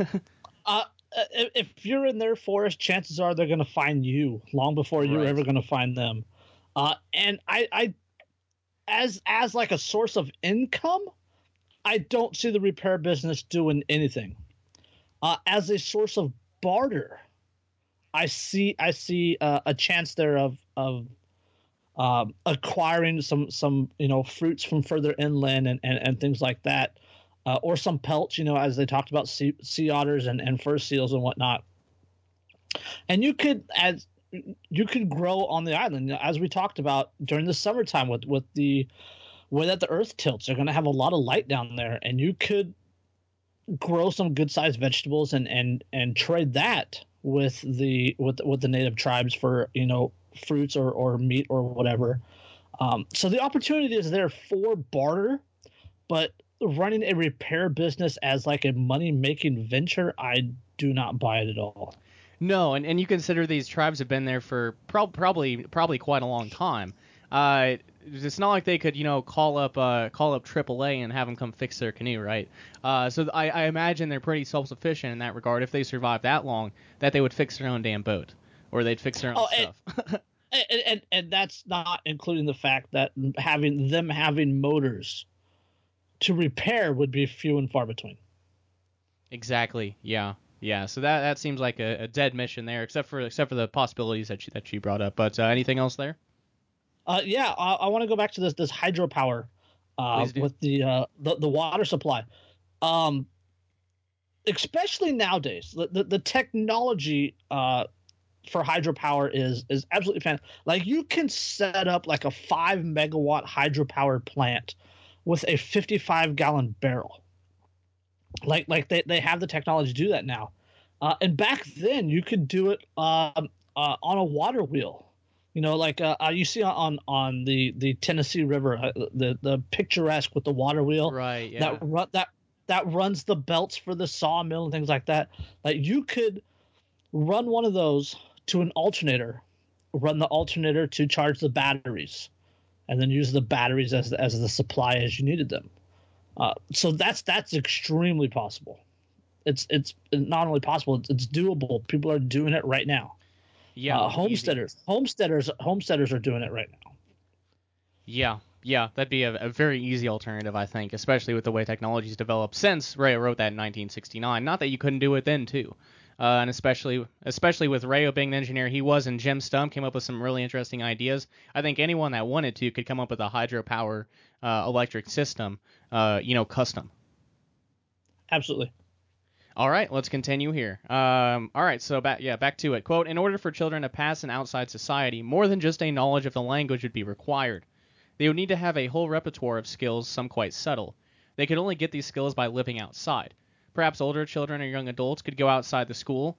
If you're in their forest, chances are they're going to find you long before you're ever going to find them. And I as like a source of income, I don't see the repair business doing anything. As a source of barter, I see a chance there of acquiring some fruits from further inland and things like that, or some pelts, as they talked about sea otters and fur seals and whatnot. And you could grow on the island, as we talked about during the summertime with the way that the earth tilts. They're going to have a lot of light down there, and you could grow some good sized vegetables and trade that with the native tribes for fruits or meat or whatever. So the opportunity is there for barter, but running a repair business as like a money making venture, I do not buy it at all. No, and you consider these tribes have been there for probably quite a long time. It's not like they could, call up AAA and have them come fix their canoe, right? So I imagine they're pretty self-sufficient in that regard. If they survive that long, that they would fix their own damn boat, or they'd fix their own stuff. And that's not including the fact that having motors to repair would be few and far between. Exactly. Yeah. Yeah. So that seems like a dead mission there, except for the possibilities that you brought up. But anything else there? I want to go back to this hydropower with the water supply. Especially nowadays, the technology for hydropower is absolutely fantastic. Like, you can set up like a 5 megawatt hydropower plant with a 55-gallon barrel. Like they have the technology to do that now. And back then you could do it on a water wheel. You see on the Tennessee River, the picturesque with the water wheel, right? Yeah. That runs the belts for the sawmill and things like that. Like, you could run one of those to an alternator run the alternator to charge the batteries, and then use the batteries as the supply as you needed them. So that's extremely possible. It's not only possible, it's doable. People are doing it right now. Yeah, homesteaders are doing it right now. Yeah, that'd be a very easy alternative, I think, especially with the way technology's developed since Ray wrote that in 1969. Not that you couldn't do it then too, and especially with Rayo being the engineer he was, and Jim Stump came up with some really interesting ideas. I think anyone that wanted to could come up with a hydropower electric system, custom. Absolutely. All right, let's continue here. All right, so back to it. Quote, in order for children to pass in outside society, more than just a knowledge of the language would be required. They would need to have a whole repertoire of skills, some quite subtle. They could only get these skills by living outside. Perhaps older children or young adults could go outside to school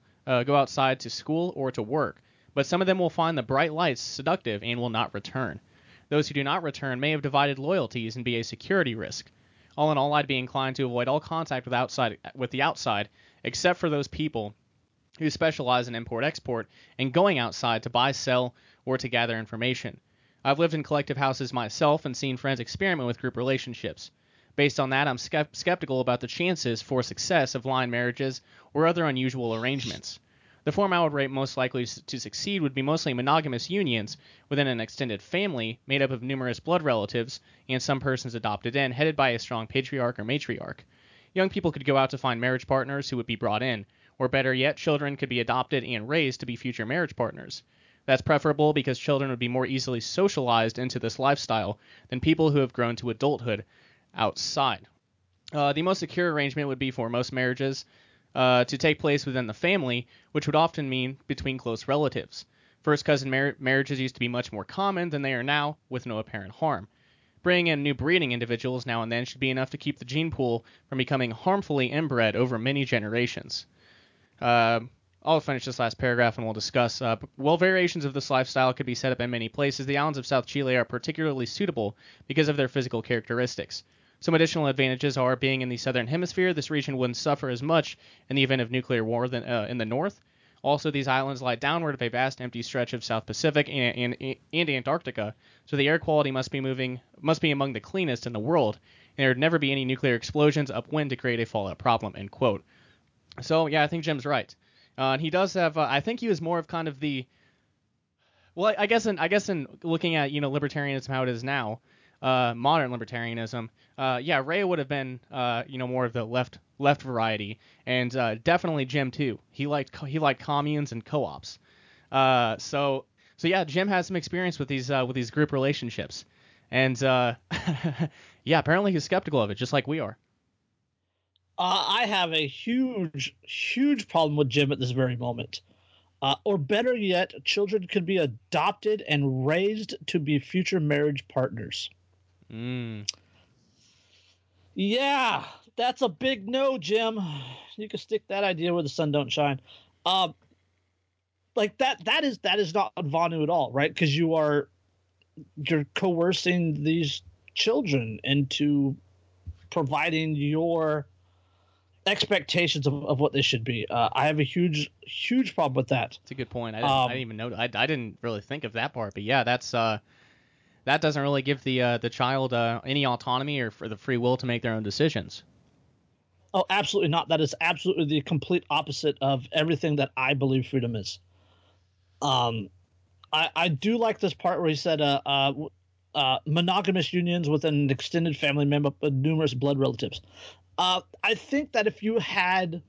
or to work, but some of them will find the bright lights seductive and will not return. Those who do not return may have divided loyalties and be a security risk. All in all, I'd be inclined to avoid all contact with the outside, except for those people who specialize in import-export and going outside to buy, sell, or to gather information. I've lived in collective houses myself and seen friends experiment with group relationships. Based on that, I'm skeptical about the chances for success of line marriages or other unusual arrangements. The form I would rate most likely to succeed would be mostly monogamous unions within an extended family made up of numerous blood relatives and some persons adopted in, headed by a strong patriarch or matriarch. Young people could go out to find marriage partners who would be brought in, or better yet, children could be adopted and raised to be future marriage partners. That's preferable because children would be more easily socialized into this lifestyle than people who have grown to adulthood outside. The most secure arrangement would be for most marriages to take place within the family, which would often mean between close relatives. First cousin marriages used to be much more common than they are now, with no apparent harm. Bringing in new breeding individuals now and then should be enough to keep the gene pool from becoming harmfully inbred over many generations. I'll finish this last paragraph and we'll discuss. While variations of this lifestyle could be set up in many places, the islands of South Chile are particularly suitable because of their physical characteristics. Some additional advantages are being in the southern hemisphere, this region wouldn't suffer as much in the event of nuclear war than in the north. Also, these islands lie downward of a vast empty stretch of South Pacific and Antarctica, so the air quality must be among the cleanest in the world, and there would never be any nuclear explosions upwind to create a fallout problem, end quote. So, yeah, I think Jim's right. And he does have. I think he was more of kind of the. Well, I guess in looking at libertarianism how it is now, modern libertarianism, Ray would have been more of the left variety, and definitely Jim too. He liked communes and co-ops. So yeah, Jim has some experience with these group relationships, and yeah, apparently he's skeptical of it, just like we are. I have a huge problem with Jim at this very moment. Or better yet, children could be adopted and raised to be future marriage partners. Yeah, that's a big no, Jim. You can stick that idea where the sun don't shine. Like that is not Vanu at all, right? Because you're coercing these children into providing your expectations of what they should be. I have a huge problem with that. That's a good point. I didn't even know. I didn't really think of that part, but yeah, that's that doesn't really give the child any autonomy or for the free will to make their own decisions. Oh, absolutely not. That is absolutely the complete opposite of everything that I believe freedom is. I do like this part where he said monogamous unions with an extended family member with numerous blood relatives. I think that if you had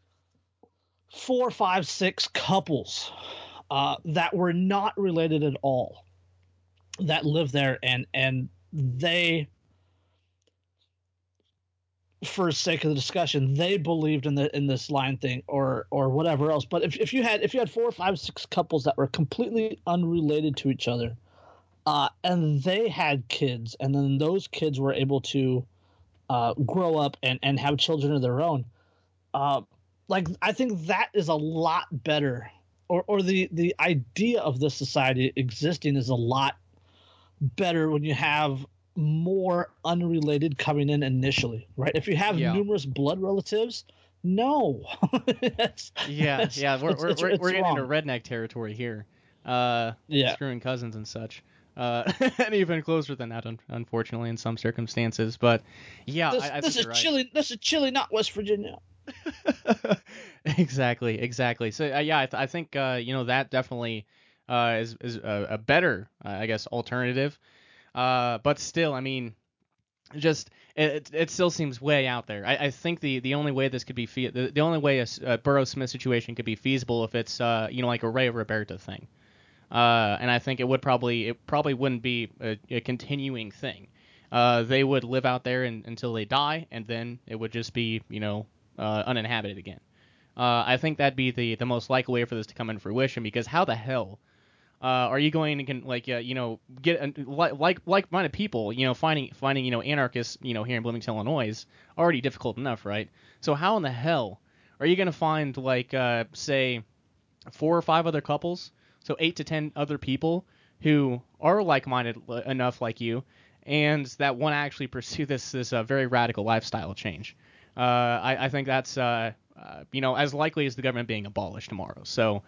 4, 5, 6 couples that were not related at all that lived there and they, for sake of the discussion, they believed in this line thing or whatever else. But if you had 4, 5, 6 couples that were completely unrelated to each other, and they had kids, and then those kids were able to grow up and have children of their own, I think that is a lot better, or the idea of this society existing is a lot better when you have more unrelated coming in initially, right? If you have numerous blood relatives, no. We're getting wrong. into redneck territory here. Yeah. screwing cousins and such. And even closer than that, unfortunately, in some circumstances. But yeah, I This think is you're right. Chile. This is Chile, not West Virginia. Exactly. So yeah, I think that definitely is a better, I guess, alternative. But still, I mean, just it still seems way out there. I think the only way this could be the only way a Burrow Smith situation could be feasible if it's like a Ray Roberta thing. And I think it probably wouldn't be a continuing thing. They would live out there until they die, and then it would just be uninhabited again. I think that'd be the most likely way for this to come in fruition, because how the hell are you going to get like-minded people, finding anarchists, here in Bloomington, Illinois, is already difficult enough, right? So how in the hell are you going to find say 4 or 5 other couples, so 8 to 10 other people who are like-minded enough like you, and that want to actually pursue this very radical lifestyle change? I think that's as likely as the government being abolished tomorrow. So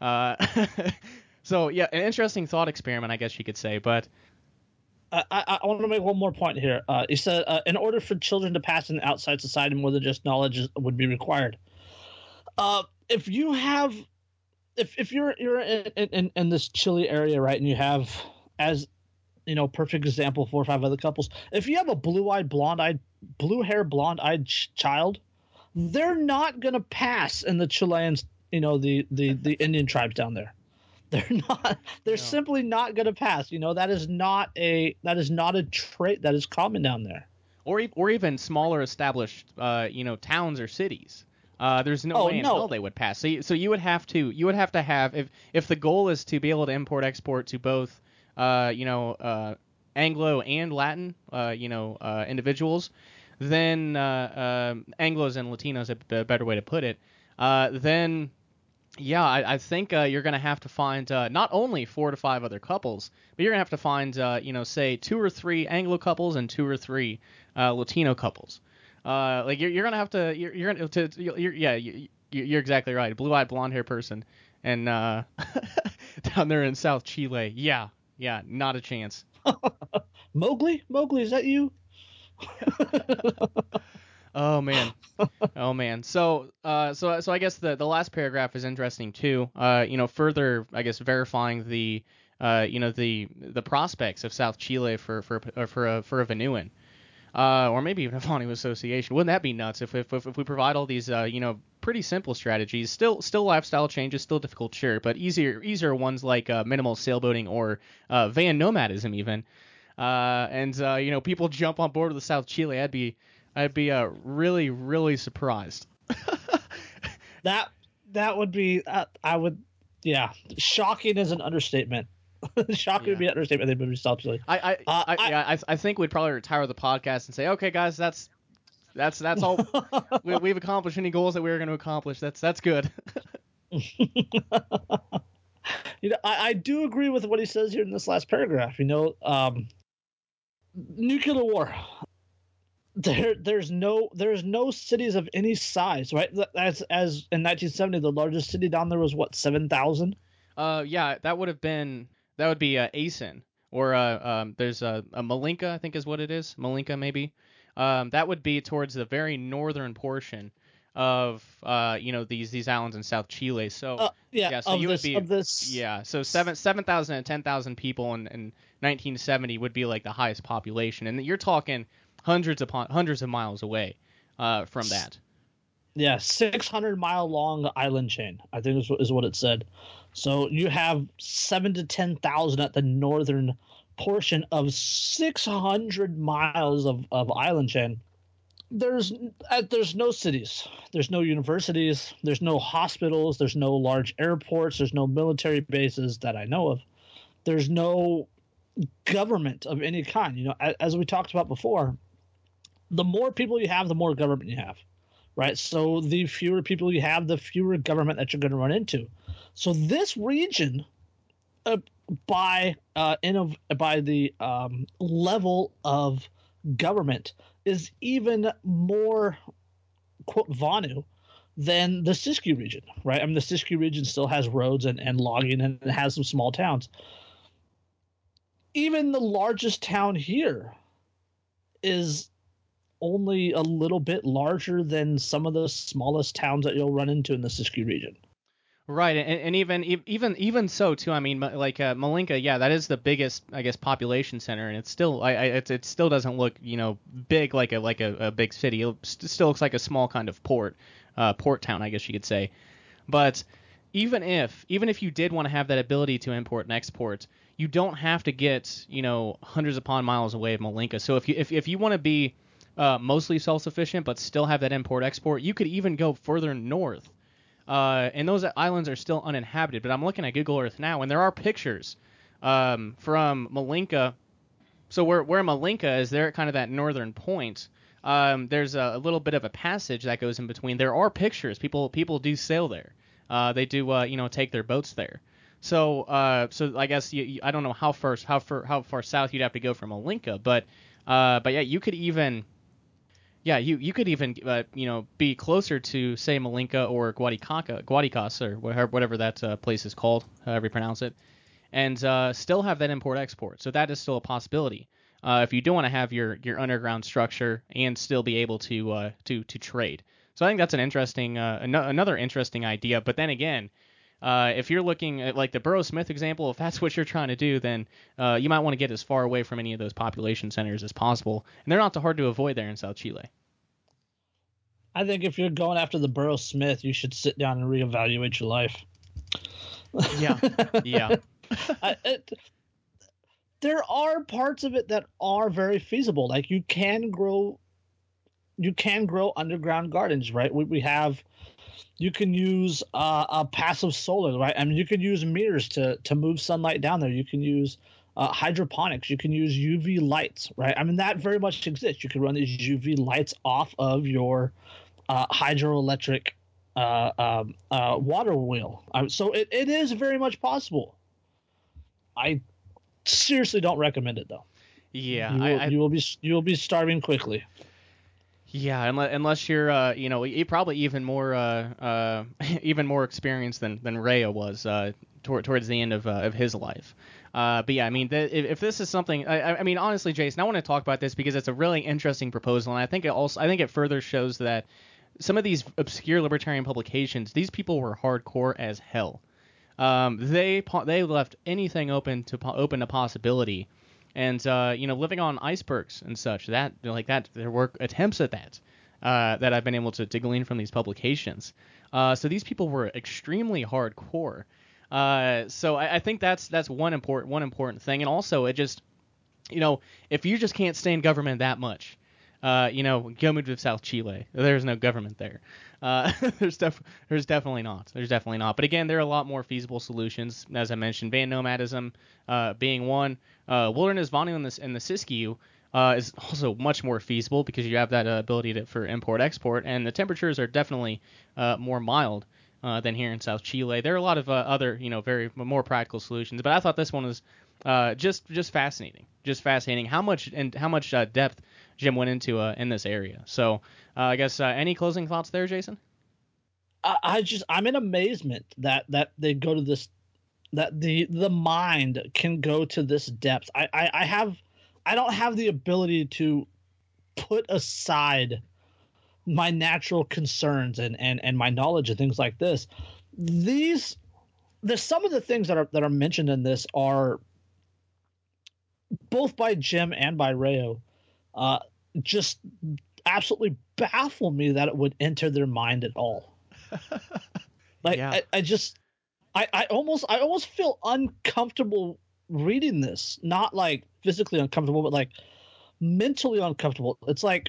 so yeah, an interesting thought experiment, I guess you could say. But I want to make one more point here. You said in order for children to pass in outside society, more than just knowledge would be required. If you have, if you're in this Chile area, right, and you have, as perfect example, 4 or 5 other couples. If you have a blue hair, blonde eyed child, they're not gonna pass in the Chileans, the Indian tribes down there. They're not. They're simply not going to pass. That is not a trait that is common down there. Or even smaller established towns or cities. There's no way in hell they would pass. So you would have to have, if the goal is to be able to import-export to both Anglo and Latin individuals, then Anglos and Latinos, a better way to put it, then yeah, I think you're going to have to find not only 4 to 5 other couples, but you're going to have to find, say 2 or 3 Anglo couples and 2 or 3 Latino couples. You're going to have to, you're exactly right. Blue-eyed, blonde-hair person, and down there in South Chile, yeah, not a chance. Mowgli, is that you? Oh man. So I guess the last paragraph is interesting too. Further, I guess, verifying the prospects of South Chile for a Vanuan, or maybe even a Vanuatu association. Wouldn't that be nuts if we provide all these pretty simple strategies, still lifestyle changes, still difficult, sure, but easier ones like minimal sailboating or van nomadism even, and people jump on board with the South Chile. I'd be really, really surprised. That would be shocking is an understatement. Shocking would be an understatement. They moved to South Chile. I think we'd probably retire the podcast and say, okay, guys, that's all. We've accomplished any goals that we were going to accomplish. That's good. I do agree with what he says here in this last paragraph. Nuclear war. There's no cities of any size, right? As in 1970, the largest city down there was what, 7,000? Yeah, that would be Asen, or there's a Malinka, I think is what it is. Malinka maybe. That would be towards the very northern portion of these islands in South Chile. So so you would be so 7,000 and 10,000 people in 1970 would be like the highest population, and you're talking hundreds of miles away from that. Yeah, 600-mile long island chain, I think is what it said. So you have 7 to 10,000 at the northern portion of 600 miles of island chain. There's no cities, there's no universities, there's no hospitals, there's no large airports, there's no military bases that I know of. There's no government of any kind. As we talked about before, the more people you have, the more government you have, right? So the fewer people you have, the fewer government that you're going to run into. So this region, by the level of government, is even more, quote, Vanu than the Siskiyou region, right? I mean, the Siskiyou region still has roads and logging, and it has some small towns. Even the largest town here is only a little bit larger than some of the smallest towns that you'll run into in the Siskiyou region. Right, and even so too. I mean, like Malinka, yeah, that is the biggest, I guess, population center, and it's still, it still doesn't look, big like a big city. It still looks like a small kind of port town, I guess you could say. But even if you did want to have that ability to import and export, you don't have to get hundreds upon miles away of Malinka. So if you want to be mostly self-sufficient but still have that import export, you could even go further north. And those islands are still uninhabited. But I'm looking at Google Earth now, and there are pictures from Malinka. So where Malinka is, there at kind of that northern point. There's a little bit of a passage that goes in between. There are pictures. People do sail there. They do take their boats there. So I guess I don't know how far south you'd have to go from Malinka, but yeah, you could even. Yeah, you could even be closer to, say, Malinka or Guadicas or whatever that place is called, however you pronounce it, and still have that import-export. So that is still a possibility if you do want to have your underground structure and still be able to trade. So I think that's an interesting another interesting idea. But then again, if you're looking at like the Burrow Smith example, if that's what you're trying to do, then you might want to get as far away from any of those population centers as possible. And they're not too hard to avoid there in South Chile. I think if you're going after the Burrow Smith, you should sit down and reevaluate your life. Yeah, yeah. There are parts of it that are very feasible. Like you can grow underground gardens, right? You can use a passive solar, right? I mean, you can use mirrors to move sunlight down there. You can use hydroponics. You can use UV lights, right? I mean, that very much exists. You can run these UV lights off of your hydroelectric water wheel. So it is very much possible. I seriously don't recommend it though. Yeah, You will be starving quickly. Yeah, unless you're, probably even more even more experienced than Rhea was towards the end of his life. But yeah, I mean, if this is something, I mean, honestly, Jason, I want to talk about this because it's a really interesting proposal, and I think it further shows that some of these obscure libertarian publications, these people were hardcore as hell. They left anything open to possibility. And living on icebergs and such, that there were attempts at that that I've been able to glean from these publications. So these people were extremely hardcore. So I think that's one important thing, and also it just if you just can't stay in government that much, go move to South Chile. There's no government there. There's definitely not. There's definitely not. But again, there are a lot more feasible solutions, as I mentioned. Van nomadism being one. Wilderness Vonu in the Siskiyou is also much more feasible because you have that ability for import-export, and the temperatures are definitely more mild than here in South Chile. There are a lot of other, very more practical solutions, but I thought this one was just fascinating. Just fascinating how much depth Jim went into in this area. So I guess any closing thoughts there, Jason? I'm in amazement that they go to this, that the mind can go to this depth. I don't have the ability to put aside my natural concerns and my knowledge and things like this. There's some of the things that are mentioned in this are both by Jim and by Rayo, just absolutely baffle me that it would enter their mind at all. Like Yeah. I almost feel uncomfortable reading this. Not like physically uncomfortable, but like mentally uncomfortable. It's like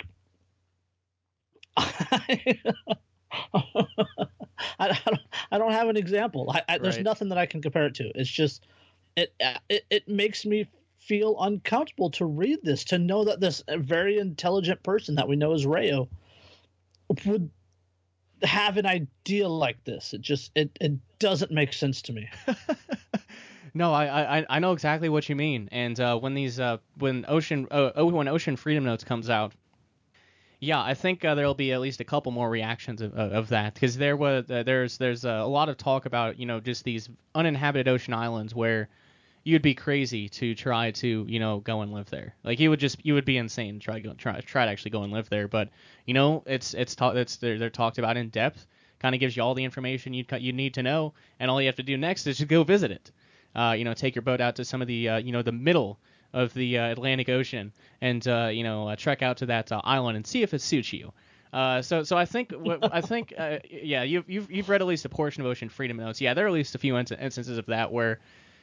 I don't have an example. There's Right. nothing that I can compare it to. It's just it makes me feel uncomfortable to read this, to know that this very intelligent person that we know as Rayo would have an idea like this. It doesn't make sense to me. No, I know exactly what you mean. And when Ocean Freedom Notes comes out, Yeah, I think there'll be at least a couple more reactions of that, because there's a lot of talk about just these uninhabited ocean islands where you'd be crazy to try to go and live there. Like you would be insane to try to actually go and live there. But they're talked about in depth. Kind of gives you all the information you need to know, and all you have to do next is just go visit it. Take your boat out to some of the the middle of the Atlantic Ocean and trek out to that island and see if it suits you. So I think yeah, you've read at least a portion of Ocean Freedom Notes. Yeah, there are at least a few instances of that where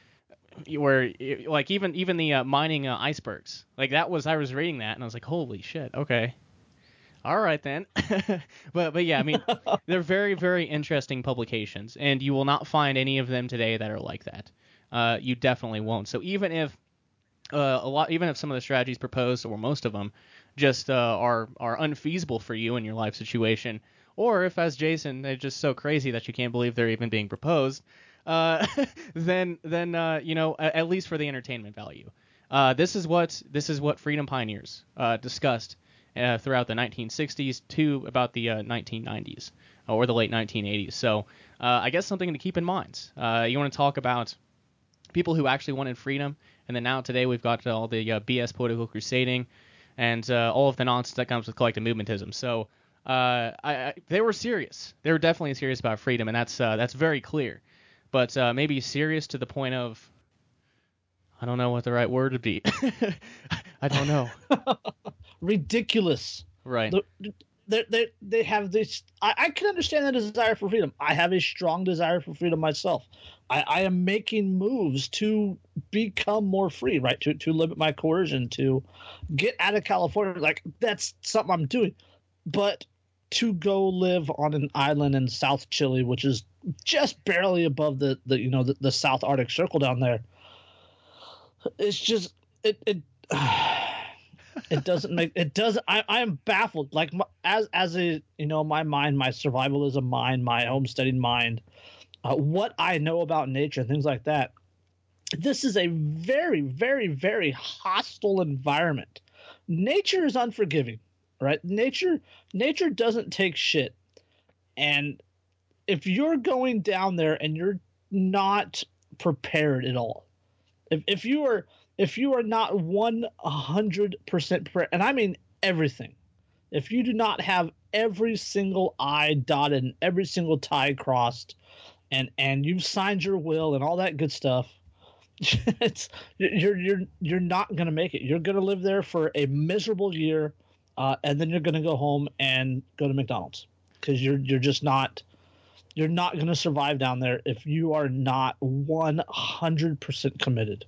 like even the mining icebergs, like I was reading that and I was like, holy shit, okay, all right then. but yeah, I mean, they're very, very interesting publications, and you will not find any of them today that are like that. You definitely won't. So even if even if some of the strategies proposed, or most of them, just are unfeasible for you in your life situation, or if, as Jason, they're just so crazy that you can't believe they're even being proposed, uh, then at least for the entertainment value. This is what freedom pioneers discussed throughout the 1960s to about the 1990s or the late 1980s. So I guess something to keep in mind. You want to talk about people who actually wanted freedom, and then now today we've got all the BS political crusading and all of the nonsense that comes with collective movementism. So they were serious. They were definitely serious about freedom, and that's very clear. But maybe serious to the point of, I don't know what the right word would be. I don't know. Ridiculous. Right. They have this. I can understand the desire for freedom. I have a strong desire for freedom myself. I am making moves to become more free, right? To limit my coercion, to get out of California. Like, that's something I'm doing. But to go live on an island in South Chile, which is just barely above the South Arctic Circle down there, it's just it it doesn't make it does. I am baffled. Like, as a my mind, my survivalism mind, my homesteading mind, what I know about nature and things like that. This is a very, very, very hostile environment. Nature is unforgiving, right? Nature doesn't take shit. And if you're going down there and you're not prepared at all, if you are not 100% prepared, and I mean everything, if you do not have every single I dotted and every single T crossed, and you've signed your will and all that good stuff, it's you're not gonna make it. You're gonna live there for a miserable year, and then you're gonna go home and go to McDonald's, because you're just not. You're not going to survive down there if you are not 100% committed.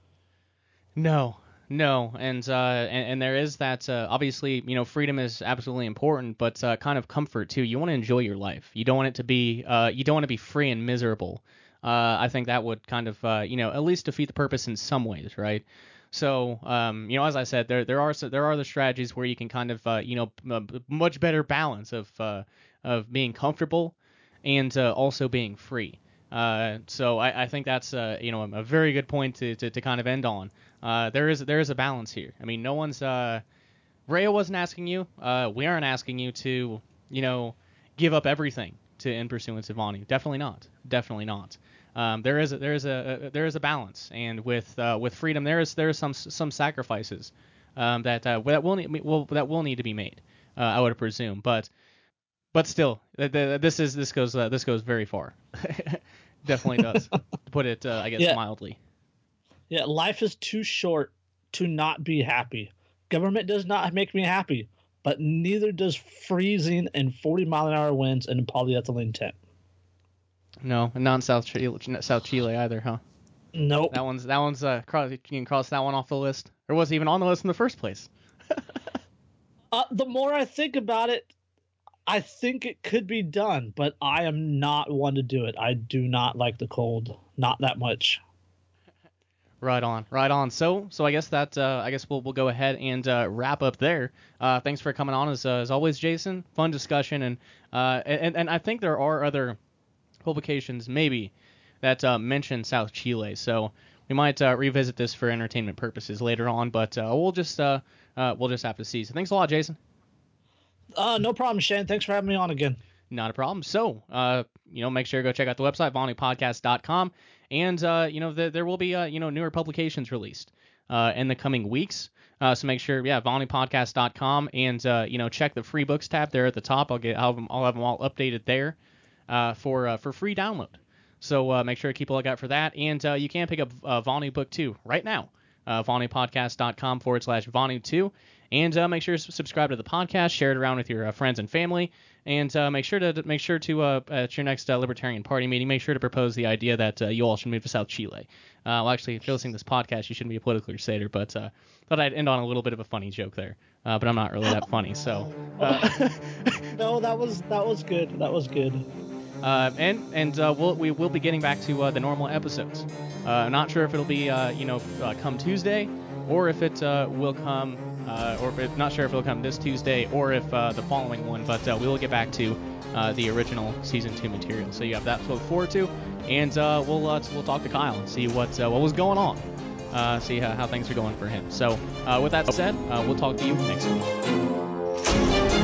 No, and there is that. Obviously, freedom is absolutely important, but kind of comfort too. You want to enjoy your life. You don't want it to be. You don't want to be free and miserable. I think that would kind of, at least defeat the purpose in some ways, right? So, as I said, there are the strategies where you can kind of, much better balance of being comfortable and also being free. So I think that's a very good point to kind of end on. There is a balance here. I mean, no one's Rhea wasn't asking you. We aren't asking you to give up everything in pursuance of Vonu. Definitely not. Definitely not. There is a balance, and with freedom there is some sacrifices that will need to be made. I would presume, but still, this goes very far. Definitely does. To put it, I guess, Yeah. mildly. Yeah, life is too short to not be happy. Government does not make me happy, but neither does freezing and 40-mile-an-hour winds in a polyethylene tent. No, and not in South Chile either, huh? Nope. That one's you can cross that one off the list, or was it even on the list in the first place? The more I think about it, I think it could be done, but I am not one to do it. I do not like the cold, not that much. Right on. So I guess we'll go ahead and wrap up there. Thanks for coming on as always, Jason. Fun discussion, and I think there are other publications maybe that mention South Chile. So we might revisit this for entertainment purposes later on, but we'll just have to see. So thanks a lot, Jason. No problem, Shane. Thanks for having me on again. Not a problem. So, make sure to go check out the website, VolneyPodcast.com, and there will be newer publications released in the coming weeks. So make sure, VolneyPodcast.com, and check the free books tab there at the top. I'll have them all updated there for free download. So make sure to keep a lookout for that, and you can pick up Volney Book 2 right now. VolneyPodcast.com/Volney2, and make sure to subscribe to the podcast, share it around with your friends and family, and make sure to at your next Libertarian Party meeting, make sure to propose the idea that you all should move to South Chile. Well, actually, if you're listening to this podcast, you shouldn't be a political crusader, but thought I'd end on a little bit of a funny joke there, but I'm not really that funny, so. No, that was good. That was good. We will be getting back to the normal episodes. I'm not sure if it'll be come Tuesday, or if it will come, not sure if it'll come this Tuesday or if the following one. But we will get back to the original season 2 material. So you have that to look forward to, and we'll talk to Kyle and see what was going on, see how things are going for him. So with that said, we'll talk to you next week.